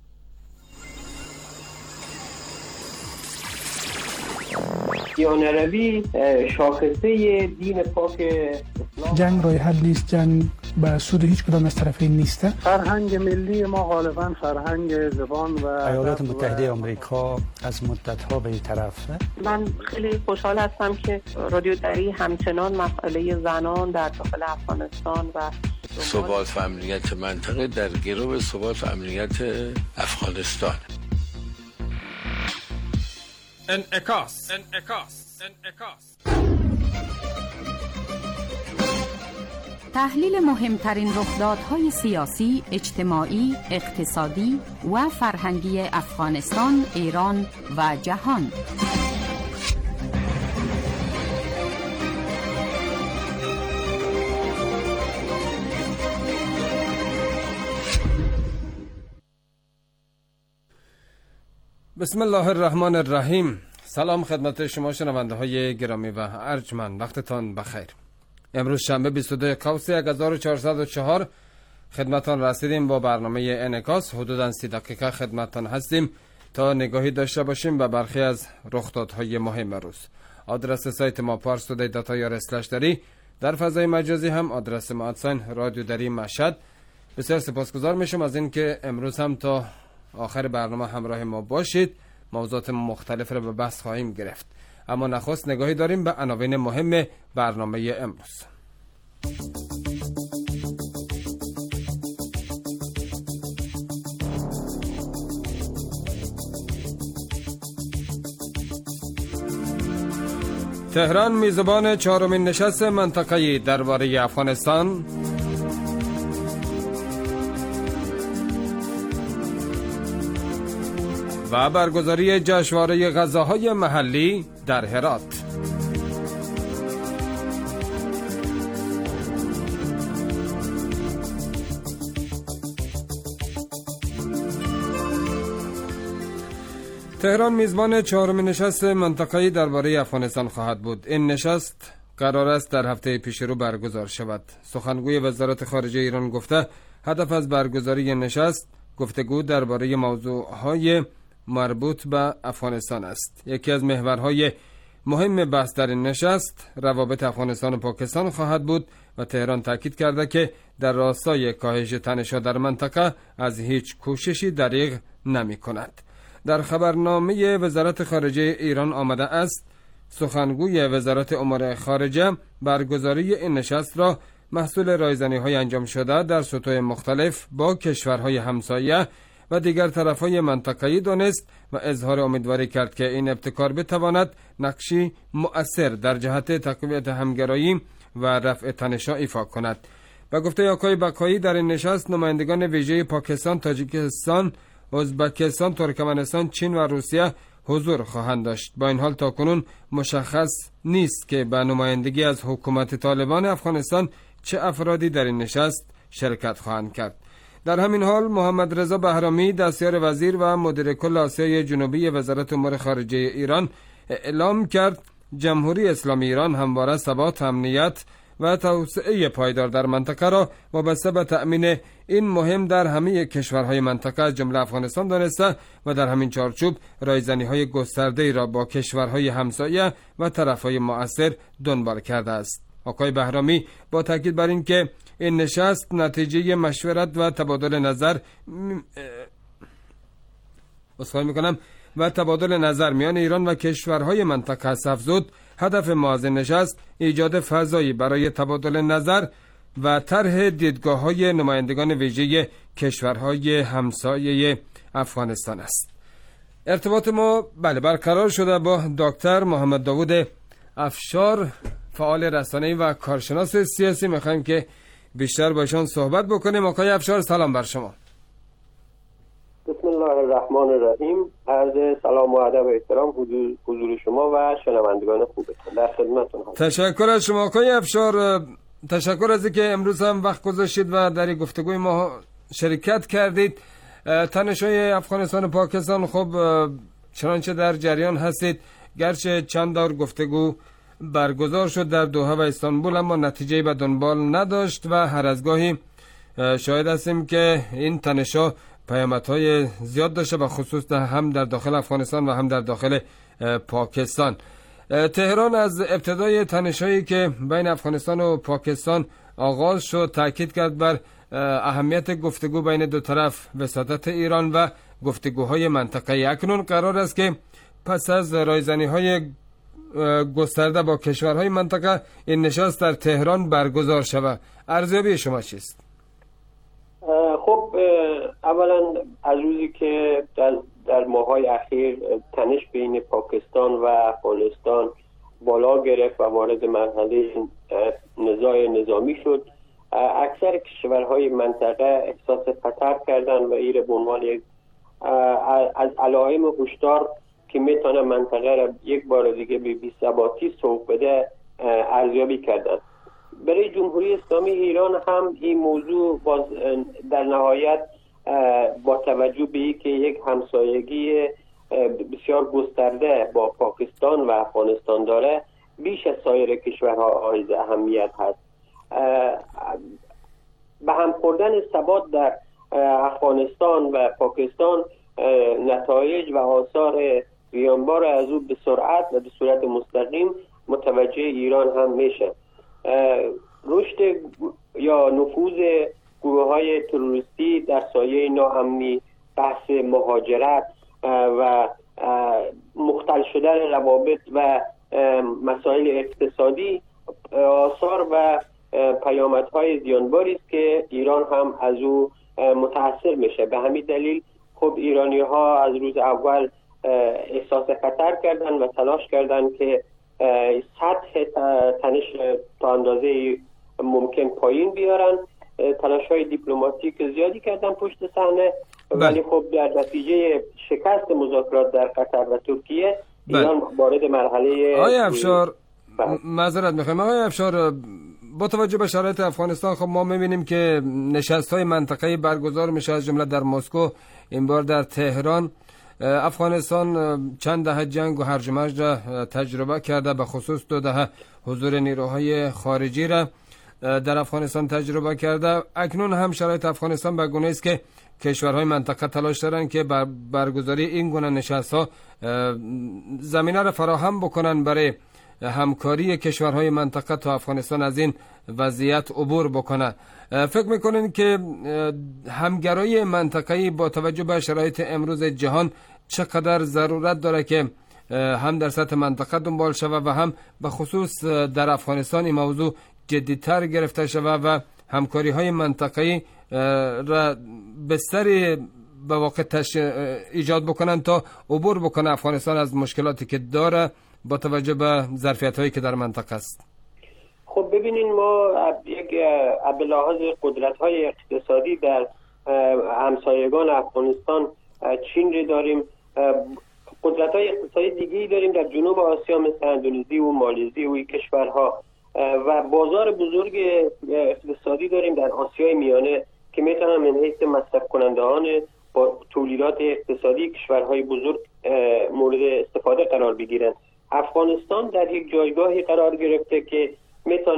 دیانروی شاخصه دین پاک اسلام. جنگ راه حل نیست، جنگ به سود هیچ کدام از طرفین نیست. فرهنگ ملی ما غالبا فرهنگ زبان و ایالات متحده آمریکا از مدت‌ها به این طرف. من خیلی خوشحال هستم که رادیو دری همچنان مسئله زنان در داخل افغانستان و ثبات و امنیت منطقه در گرو ثبات و امنیت افغانستان. انعکاس. تحلیل مهمترین رخدادهای سیاسی، اجتماعی، اقتصادی و فرهنگی افغانستان، ایران و جهان. بسم الله الرحمن الرحیم. سلام خدمت شما شنونده های گرامی و ارجمند، وقتتان بخیر. امروز شنبه 22 قوس 1404 خدمتان رسیدیم با برنامه انعکاس. حدوداً 30 دقیقه خدمتان هستیم تا نگاهی داشته باشیم به برخی از رخدادهای مهم روز. آدرس سایت ما parstoday.ir/dari، در فضای مجازی هم آدرس ما رادیو دری مشهد. بسیار سپاسگزار میشم از اینکه امروز هم تا آخر برنامه همراه ما باشید. موضوعات مختلف را به بحث خواهیم گرفت، اما نخست نگاهی داریم به عناوین مهم برنامه امروز. تهران میزبان 4مین نشست منطقه‌ای درباره افغانستان. و برگزاری جشنواره غذاهای محلی در هرات. تهران میزبان 4مین نشست منطقه‌ای درباره افغانستان خواهد بود. این نشست قرار است در هفته پیش رو برگزار شود. سخنگوی وزارت خارجه ایران گفته هدف از برگزاری نشست گفتگو درباره موضوعهای مربوط به افغانستان است. یکی از محورهای مهم بحث در این نشست روابط افغانستان و پاکستان خواهد بود و تهران تاکید کرده که در راستای کاهش تنش‌ها در منطقه از هیچ کوششی دریغ نمی کند. در خبرنامه وزارت خارجه ایران آمده است سخنگوی وزارت امور خارجه برگزاری این نشست را محصول رایزنی‌های انجام شده در سطوح مختلف با کشورهای همسایه و دیگر طرفهای منطقه‌ای دانست و اظهار امیدواری کرد که این ابتکار بتواند نقشی مؤثر در جهت تقویت همگرایی و رفع تنش‌ها ایفا کند. به گفته آقای بقایی در این نشست نمایندگان ویژه پاکستان، تاجیکستان، ازبکستان، ترکمنستان، چین و روسیه حضور خواهند داشت. با این حال تاکنون مشخص نیست که به نمایندگی از حکومت طالبان افغانستان چه افرادی در این نشست شرکت خواهند کرد. در همین حال محمد رضا بهرامی دستیار وزیر و مدیر کل آسیای جنوبی وزارت امور خارجه ایران اعلام کرد جمهوری اسلامی ایران همواره ثبات، امنیت و توسعه پایدار در منطقه را وابسته به تأمین این مهم در همه کشورهای منطقه از جمله افغانستان دانسته و در همین چارچوب رایزنی‌های گسترده‌ای را با کشورهای همسایه و طرفهای مؤثر دنبال کرده است. آقای بهرامی با تاکید بر این که این نشست نتیجه مشورت و تبادل نظر میان ایران و کشورهای منطقه است افزود هدف ما از نشست ایجاد فضایی برای تبادل نظر و طرح دیدگاه‌های نمایندگان ویژه کشورهای همسایه افغانستان است. ارتباط ما برقرار شده با دکتر محمد داوود افشار، فعال رسانه‌ای و کارشناس سیاسی. می‌خوایم که بیشتر با ایشان صحبت بکنیم. آقای افشار سلام بر شما. بسم الله الرحمن الرحیم. عرض سلام و ادب و احترام حضور شما و شنوندگان خوبتون. در خدمتتون هستم. تشکر از شما آقای افشار. تشکر از اینکه امروز هم وقت گذاشتید و در این گفتگوی ما شرکت کردید. تنش‌های افغانستان و پاکستان خب چنانچه در جریان هستید، گرچه چند دور گفتگو برگزار شد در دوحه و استانبول اما نتیجه به دنبال نداشت و هر از گاهی شاهد هستیم که این تنش‌ها پیامدهای زیاد داشته و خصوص هم در داخل افغانستان و هم در داخل پاکستان. تهران از ابتدای تنش‌هایی که بین افغانستان و پاکستان آغاز شد تاکید کرد بر اهمیت گفتگو بین دو طرف، وساطت ایران و گفتگوهای منطقه‌ای. اکنون قرار است که پس از رایزنی‌های گسترده با کشورهای منطقه این نشست در تهران برگزار شود. ارزیابی شما چیست؟ خب اولا از روزی که در ماه‌های اخیر تنش بین پاکستان و افغانستان بالا گرفت و وارد مرحله نزاع نظامی شد، اکثر کشورهای منطقه احساس خطر کردند و این به عنوان از علائم هشدار که میتونه منطقه را یک بار دیگه به بی‌ثباتی سوق بده ارزیابی کردند. برای جمهوری اسلامی ایران هم این موضوع در نهایت با توجه به اینکه یک همسایگی بسیار گسترده با پاکستان و افغانستان داره بیش از سایر کشورها حائز اهمیت هست. به هم خوردن ثبات در افغانستان و پاکستان نتایج و آثار زیانبار از او به سرعت و به صورت مستقیم متوجه ایران هم میشه. رشد یا نفوذ گروه‌های تروریستی در سایه ناامنی، بحث مهاجرت و مختل شدن روابط و مسائل اقتصادی آثار و پیامدهای زیانباری است که ایران هم از او متاثر میشه. به همین دلیل خب ایرانی‌ها از روز اول احساس خطر کردن و تلاش کردن که سطح تنش تا اندازه ممکن پایین بیارن. تلاش‌های دیپلماتیک زیادی کردن پشت صحنه، ولی خب در نتیجه شکست مذاکرات در قطر و ترکیه ایران وارد مرحله آقای افشار معذرت می‌خوام. آقای افشار، با توجه به شرایط افغانستان خب ما می‌بینیم که نشست‌های منطقه‌ای برگزار میشه از جمله در مسکو، این بار در تهران. افغانستان چند دهه جنگ و هرج و مرج را تجربه کرده، به خصوص 2 دهه حضور نیروهای خارجی را در افغانستان تجربه کرده. اکنون هم شرایط افغانستان به گونه است که کشورهای منطقه تلاش دارند که برگزاری این گونه نشست‌ها زمینه را فراهم بکنند برای همکاری کشورهای منطقه تا افغانستان از این وضعیت عبور بکنه. فکر میکنین که همگرایی منطقه‌ای با توجه به شرایط امروز جهان چقدر ضرورت داره که هم در سطح منطقه دنبال شود و هم به خصوص در افغانستان این موضوع جدی‌تر گرفته شود و همکاری‌های منطقه‌ای را بستری به واقع ایجاد بکنن تا عبور بکنه افغانستان از مشکلاتی که داره با توجه به ظرفیت‌هایی که در منطقه است؟ خب ببینین، ما یک به لحاظ قدرت‌های اقتصادی در همسایگان افغانستان چین رو داریم، قدرت‌های اقتصادی دیگه‌ای داریم در جنوب آسیا مثل اندونزی و مالزی و این کشورها و بازار بزرگ اقتصادی داریم در آسیای میانه که میتونن من حیث مصرف کنندگان با تولیدات اقتصادی کشورهای بزرگ مورد استفاده قرار بگیرن. افغانستان در یک جایگاهی قرار گرفته که میتونه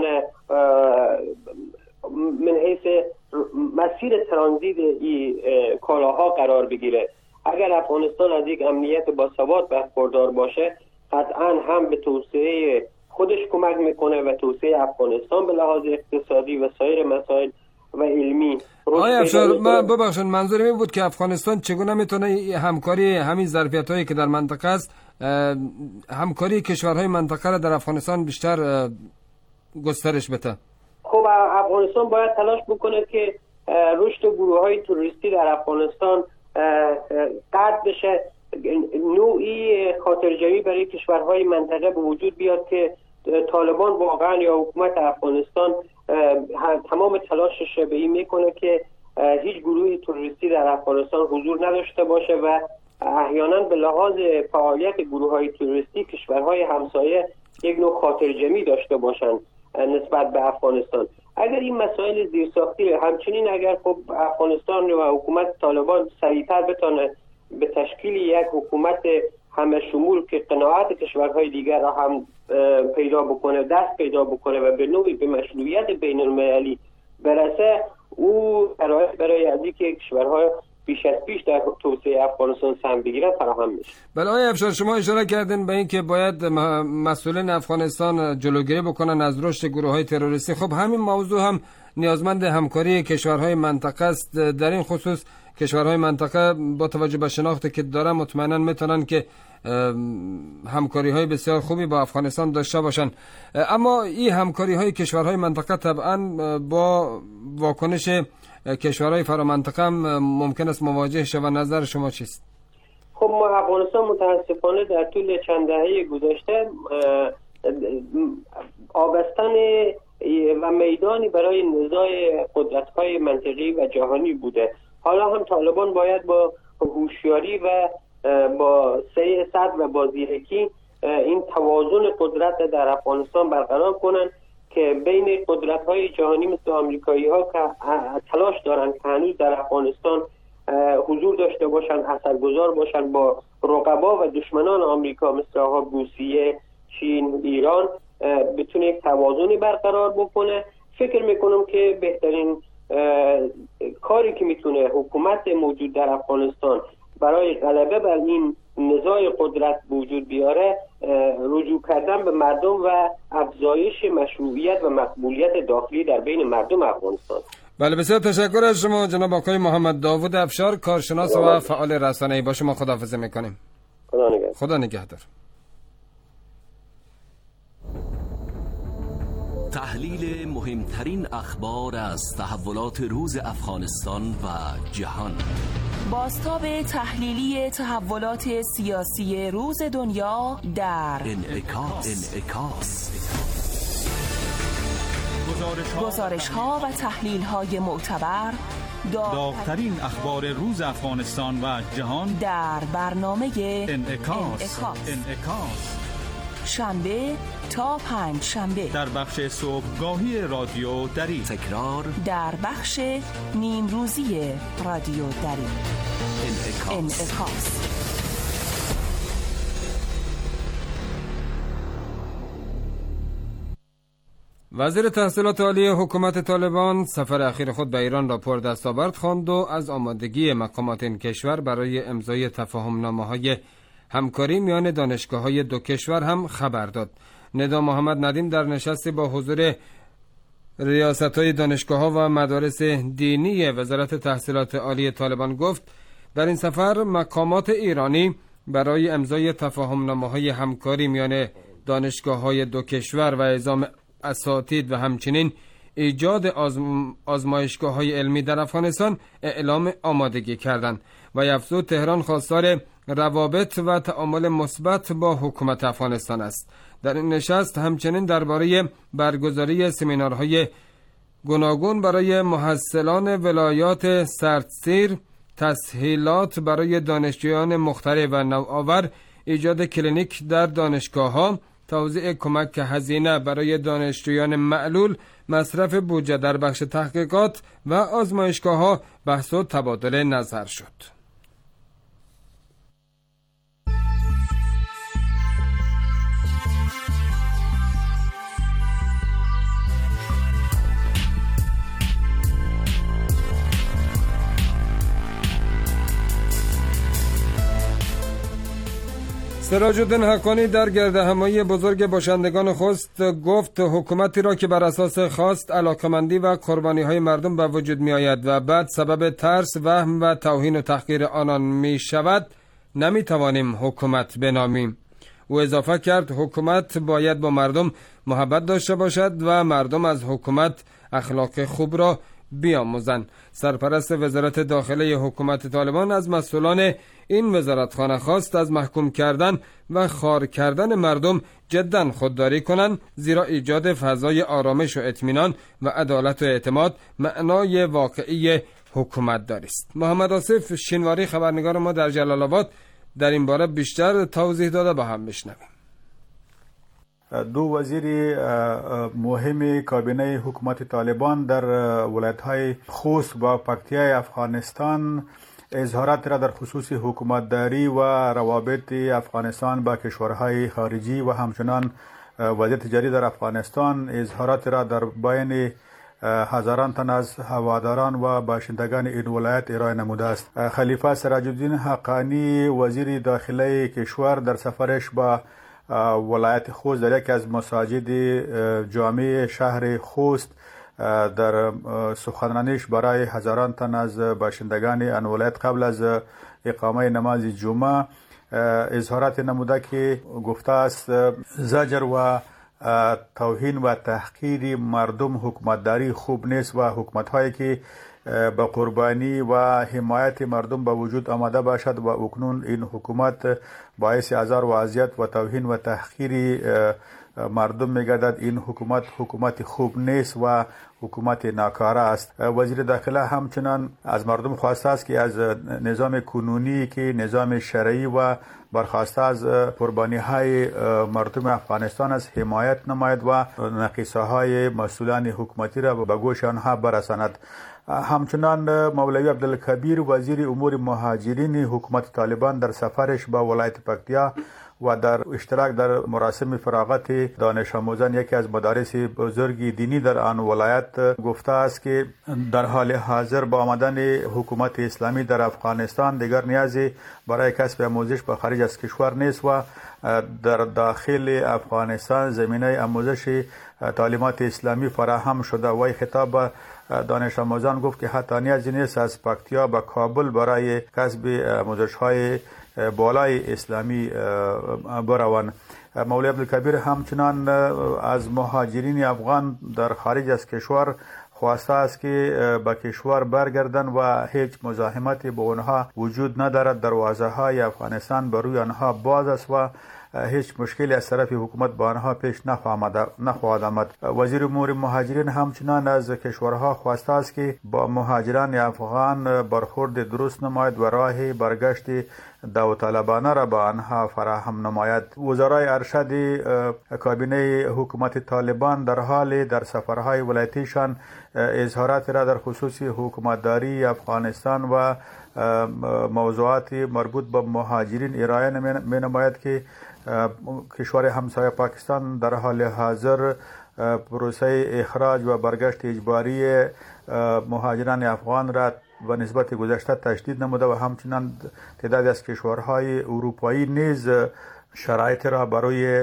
من حیث مسیر ترانزیت این کالاها قرار بگیره. اگر افغانستان از یک امنیت باثبات برخوردار باشه، قطعا هم به توسعه خودش کمک میکنه و توسعه افغانستان به لحاظ اقتصادی و سایر مسائل و علمی. آقای افشار، ببخشید منظورم این بود که افغانستان چگونه میتونه همکاری همین ظرفیت‌هایی که در منطقه است، همکاری کشورهای منطقه را در افغانستان بیشتر گسترش بده. خب افغانستان باید تلاش بکنه که رشد گروه‌های تروریستی در افغانستان قطع بشه، نوعی خاطرجویی برای کشورهای منطقه به وجود بیاد که طالبان واقعا یا حکومت افغانستان تمام تلاشش به این میکنه که هیچ گروه تروریستی در افغانستان حضور نداشته باشه و احیانا به لحاظ فعالیت گروه‌های تروریستی کشورهای همسایه یک نوع خاطرجویی داشته باشن نسبت به افغانستان. اگر این مسائل زیرساختی همچنین اگر خب افغانستان و حکومت طالبان سریعتر بتونه به تشکیل یک حکومت همه شمول که قناعت کشورهای دیگر را هم پیدا بکنه، دست پیدا بکنه و به نوعی به مشروعیت بین المللی برسه، او برای از اینکه کشورهای بیش از پیش در توسعه افغانستان سهم بگیرن فراهم میشه. بله آقای افشار، شما اشاره کردین به این که باید مسئولین افغانستان جلوگیری بکنن از رشد گروه‌های تروریستی. خب همین موضوع هم نیازمند همکاری کشورهای منطقه است. در این خصوص کشورهای منطقه با توجه به شناختی که دارن مطمئنا میتونن که همکاری‌های بسیار خوبی با افغانستان داشته باشن، اما این همکاری‌های کشورهای منطقه طبعا با واکنش کشورهای فرامنطقه هم ممکن است مواجه شود. نظر شما چیست؟ خب ما افغانستان متاسفانه در طول چند دهه گذشته آبستن و میدانی برای نزاع قدرت‌های منطقی و جهانی بوده. حالا هم طالبان باید با هوشیاری و با سعی صد و با زیرکی این توازن قدرت در افغانستان برقرار کنن که بین قدرت‌های جهانی مثل آمریکایی‌ها که تلاش دارن که هنوز در افغانستان حضور داشته باشن، اثرگذار باشن، با رقبا و دشمنان آمریکا مثل روسیه، چین، ایران بتونه یک توازنی برقرار بکنه. فکر میکنم که بهترین کاری که میتونه حکومت موجود در افغانستان برای غلبه بر این نزاع قدرت وجود بیاره رجوع کردن به مردم و افزایش مشروعیت و مقبولیت داخلی در بین مردم افغانستان. بله بسیار تشکر از شما جناب آقای محمد داوود افشار، کارشناس و فعال رسانه‌ای. با شما خداحافظی میکنیم. خدا نگهدار. تحلیل مهمترین اخبار از تحولات روز افغانستان و جهان. بازتاب تحلیلی تحولات سیاسی روز دنیا در انعکاس. گزارش‌ها و تحلیل‌های معتبر، داغ‌ترین اخبار روز افغانستان و جهان در برنامه انعکاس. شنبه تا پنج شنبه در بخش صبحگاهی رادیو دری، تکرار در بخش نیم روزی رادیو دری. انعکاس. وزیر تحصیلات عالی حکومت طالبان سفر اخیر خود به ایران را پر دستاورد خواند و از آمادگی مقامات این کشور برای امضای تفاهم‌نامه‌های همکاری میان دانشگاه‌های دو کشور هم خبر داد. ندا محمد ندیم در نشستی با حضور ریاست‌های دانشگاه‌ها و مدارس دینی وزارت تحصیلات عالی طالبان گفت در این سفر مقامات ایرانی برای امضای تفاهم‌نامه‌های همکاری میان دانشگاه‌های دو کشور و اعزام اساتید و همچنین ایجاد آزمایشگاه‌های علمی در افغانستان اعلام آمادگی کردند و افزود تهران خواستار روابط و تعامل مثبت با حکومت افغانستان است. در این نشست همچنین درباره برگزاری سمینارهای گوناگون برای محصلان ولایات سردسیر، تسهیلات برای دانشجویان مخترع و نوآور، ایجاد کلینیک در دانشگاه‌ها، توزیع کمک هزینه برای دانشجویان معلول، مصرف بودجه در بخش تحقیقات و آزمایشگاه‌ها بحث و تبادل نظر شد. سراج الدین حقانی در گردهمایی بزرگ باشندگان خوست گفت حکومتی را که بر اساس خواست، علاقمندی و قربانی های مردم به وجود می آید و بعد سبب ترس، وهم و توهین و تحقیر آنان می شود نمی توانیم حکومت بنامیم. او اضافه کرد حکومت باید با مردم محبت داشته باشد و مردم از حکومت اخلاق خوب را بیاموزند. سرپرست وزارت داخله حکومت طالبان از مسئولان این وزارتخانه خواست از محکوم کردن و خوار کردن مردم جداً خودداری کنند، زیرا ایجاد فضای آرامش و اطمینان و عدالت و اعتماد معنای واقعی حکومت داری است. محمد آصف شینواری خبرنگار ما در جلال آباد در این باره بیشتر توضیح داده، با هم بشنویم. دو وزیر مهم کابینه حکومت طالبان در ولایت‌های خوست و پکتیای افغانستان اظهارات را در خصوص حکومتداری و روابط افغانستان با کشورهای خارجی و همچنان وضعیت جاری در افغانستان اظهارات را در بین هزاران تن از هواداران و باشندگان این ولایت ارائه نموده است. خلیفه سراج الدین حقانی وزیر داخله کشور در سفرش با ولایت خوست در یکی از مساجد جامع شهر خوست در سخنرانیش برای هزاران تن از باشندگان آن ولایت قبل از اقامه نماز جمعه اظهارات نموده که گفته است زجر و توهین و تحقیر مردم حکومتداری خوب نیست و حکومت‌هایی که با قربانی و حمایت مردم به وجود آمده باشد و اکنون این حکومت باعث آزار و اذیت و توهین و تحقیر مردم میگردد. این حکومت خوب نیست و حکومت ناکاره است. وزیر داخله همچنان از مردم خواسته است که از نظام کنونی که نظام شرعی و برخواسته از قربانی های مردم افغانستان از حمایت نماید و نقیصه های مسئولان حکومتی را به گوش آنها برساند. همچنان مولوی عبدالکبیر وزیر امور مهاجرین حکومت طالبان در سفرش با ولایت پکتیا و در اشتراک در مراسم فراغت دانش آموزان یکی از مدارس بزرگ دینی در آن ولایت گفته است که در حال حاضر با آمدن حکومت اسلامی در افغانستان دیگر نیازی برای کسب آموزش به خارج از کشور نیست و در داخل افغانستان زمینه آموزش تعلیمات اسلامی فراهم شده. و خطاب دانش آموزان گفت که حتی نیازی نیست از پکتیا به کابل برای کسب آموزش‌های بالای اسلامی بروند. مولوی عبدالکبیر همچنان از مهاجرین افغان در خارج از کشور خواسته است که به کشور برگردن و هیچ مزاحمتی با آنها وجود ندارد. دروازه های افغانستان بر روی آنها باز است و هیچ مشکلی از طرف حکومت با آنها پیش نخواهد آمد. وزیر امور مهاجرین همچنان از کشورها خواسته است که با مهاجران افغان برخورد درست نماید و راه برگشت داوطلبانه را با آنها فراهم نماید. وزرای ارشد کابینه حکومت طالبان در حال در سفرهای ولایتیشان اظهارات را در خصوص حکومتداری افغانستان و موضوعات مربوط به مهاجرین ارائه می نماید که کشور همسایه پاکستان در حال حاضر پروسه اخراج و برگشت اجباری مهاجران افغان را و نسبت گذشته تشدید نموده و همچنان تعدادی از کشورهای اروپایی نیز شرایط را برای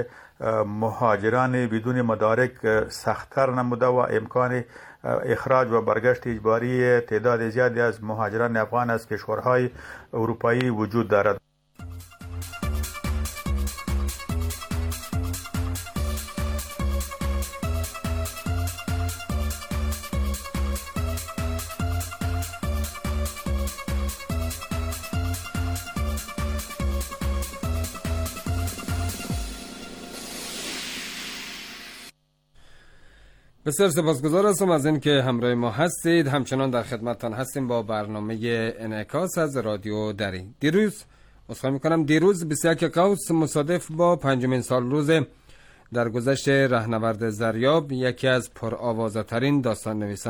مهاجران بدون مدارک سخت‌تر نموده و امکان اخراج و برگشت اجباری تعداد زیادی از مهاجران افغان از کشورهای اروپایی وجود دارد. بسیار سپاسگزار هستم از این که همراه ما هستید. همچنان در خدمتتان هستیم با برنامه انعکاس از رادیو دری. دیروز 21 قوس مصادف با 5مین سال روز درگذشت رهنورد زریاب، یکی از پرآوازه‌ترین داستان نویسان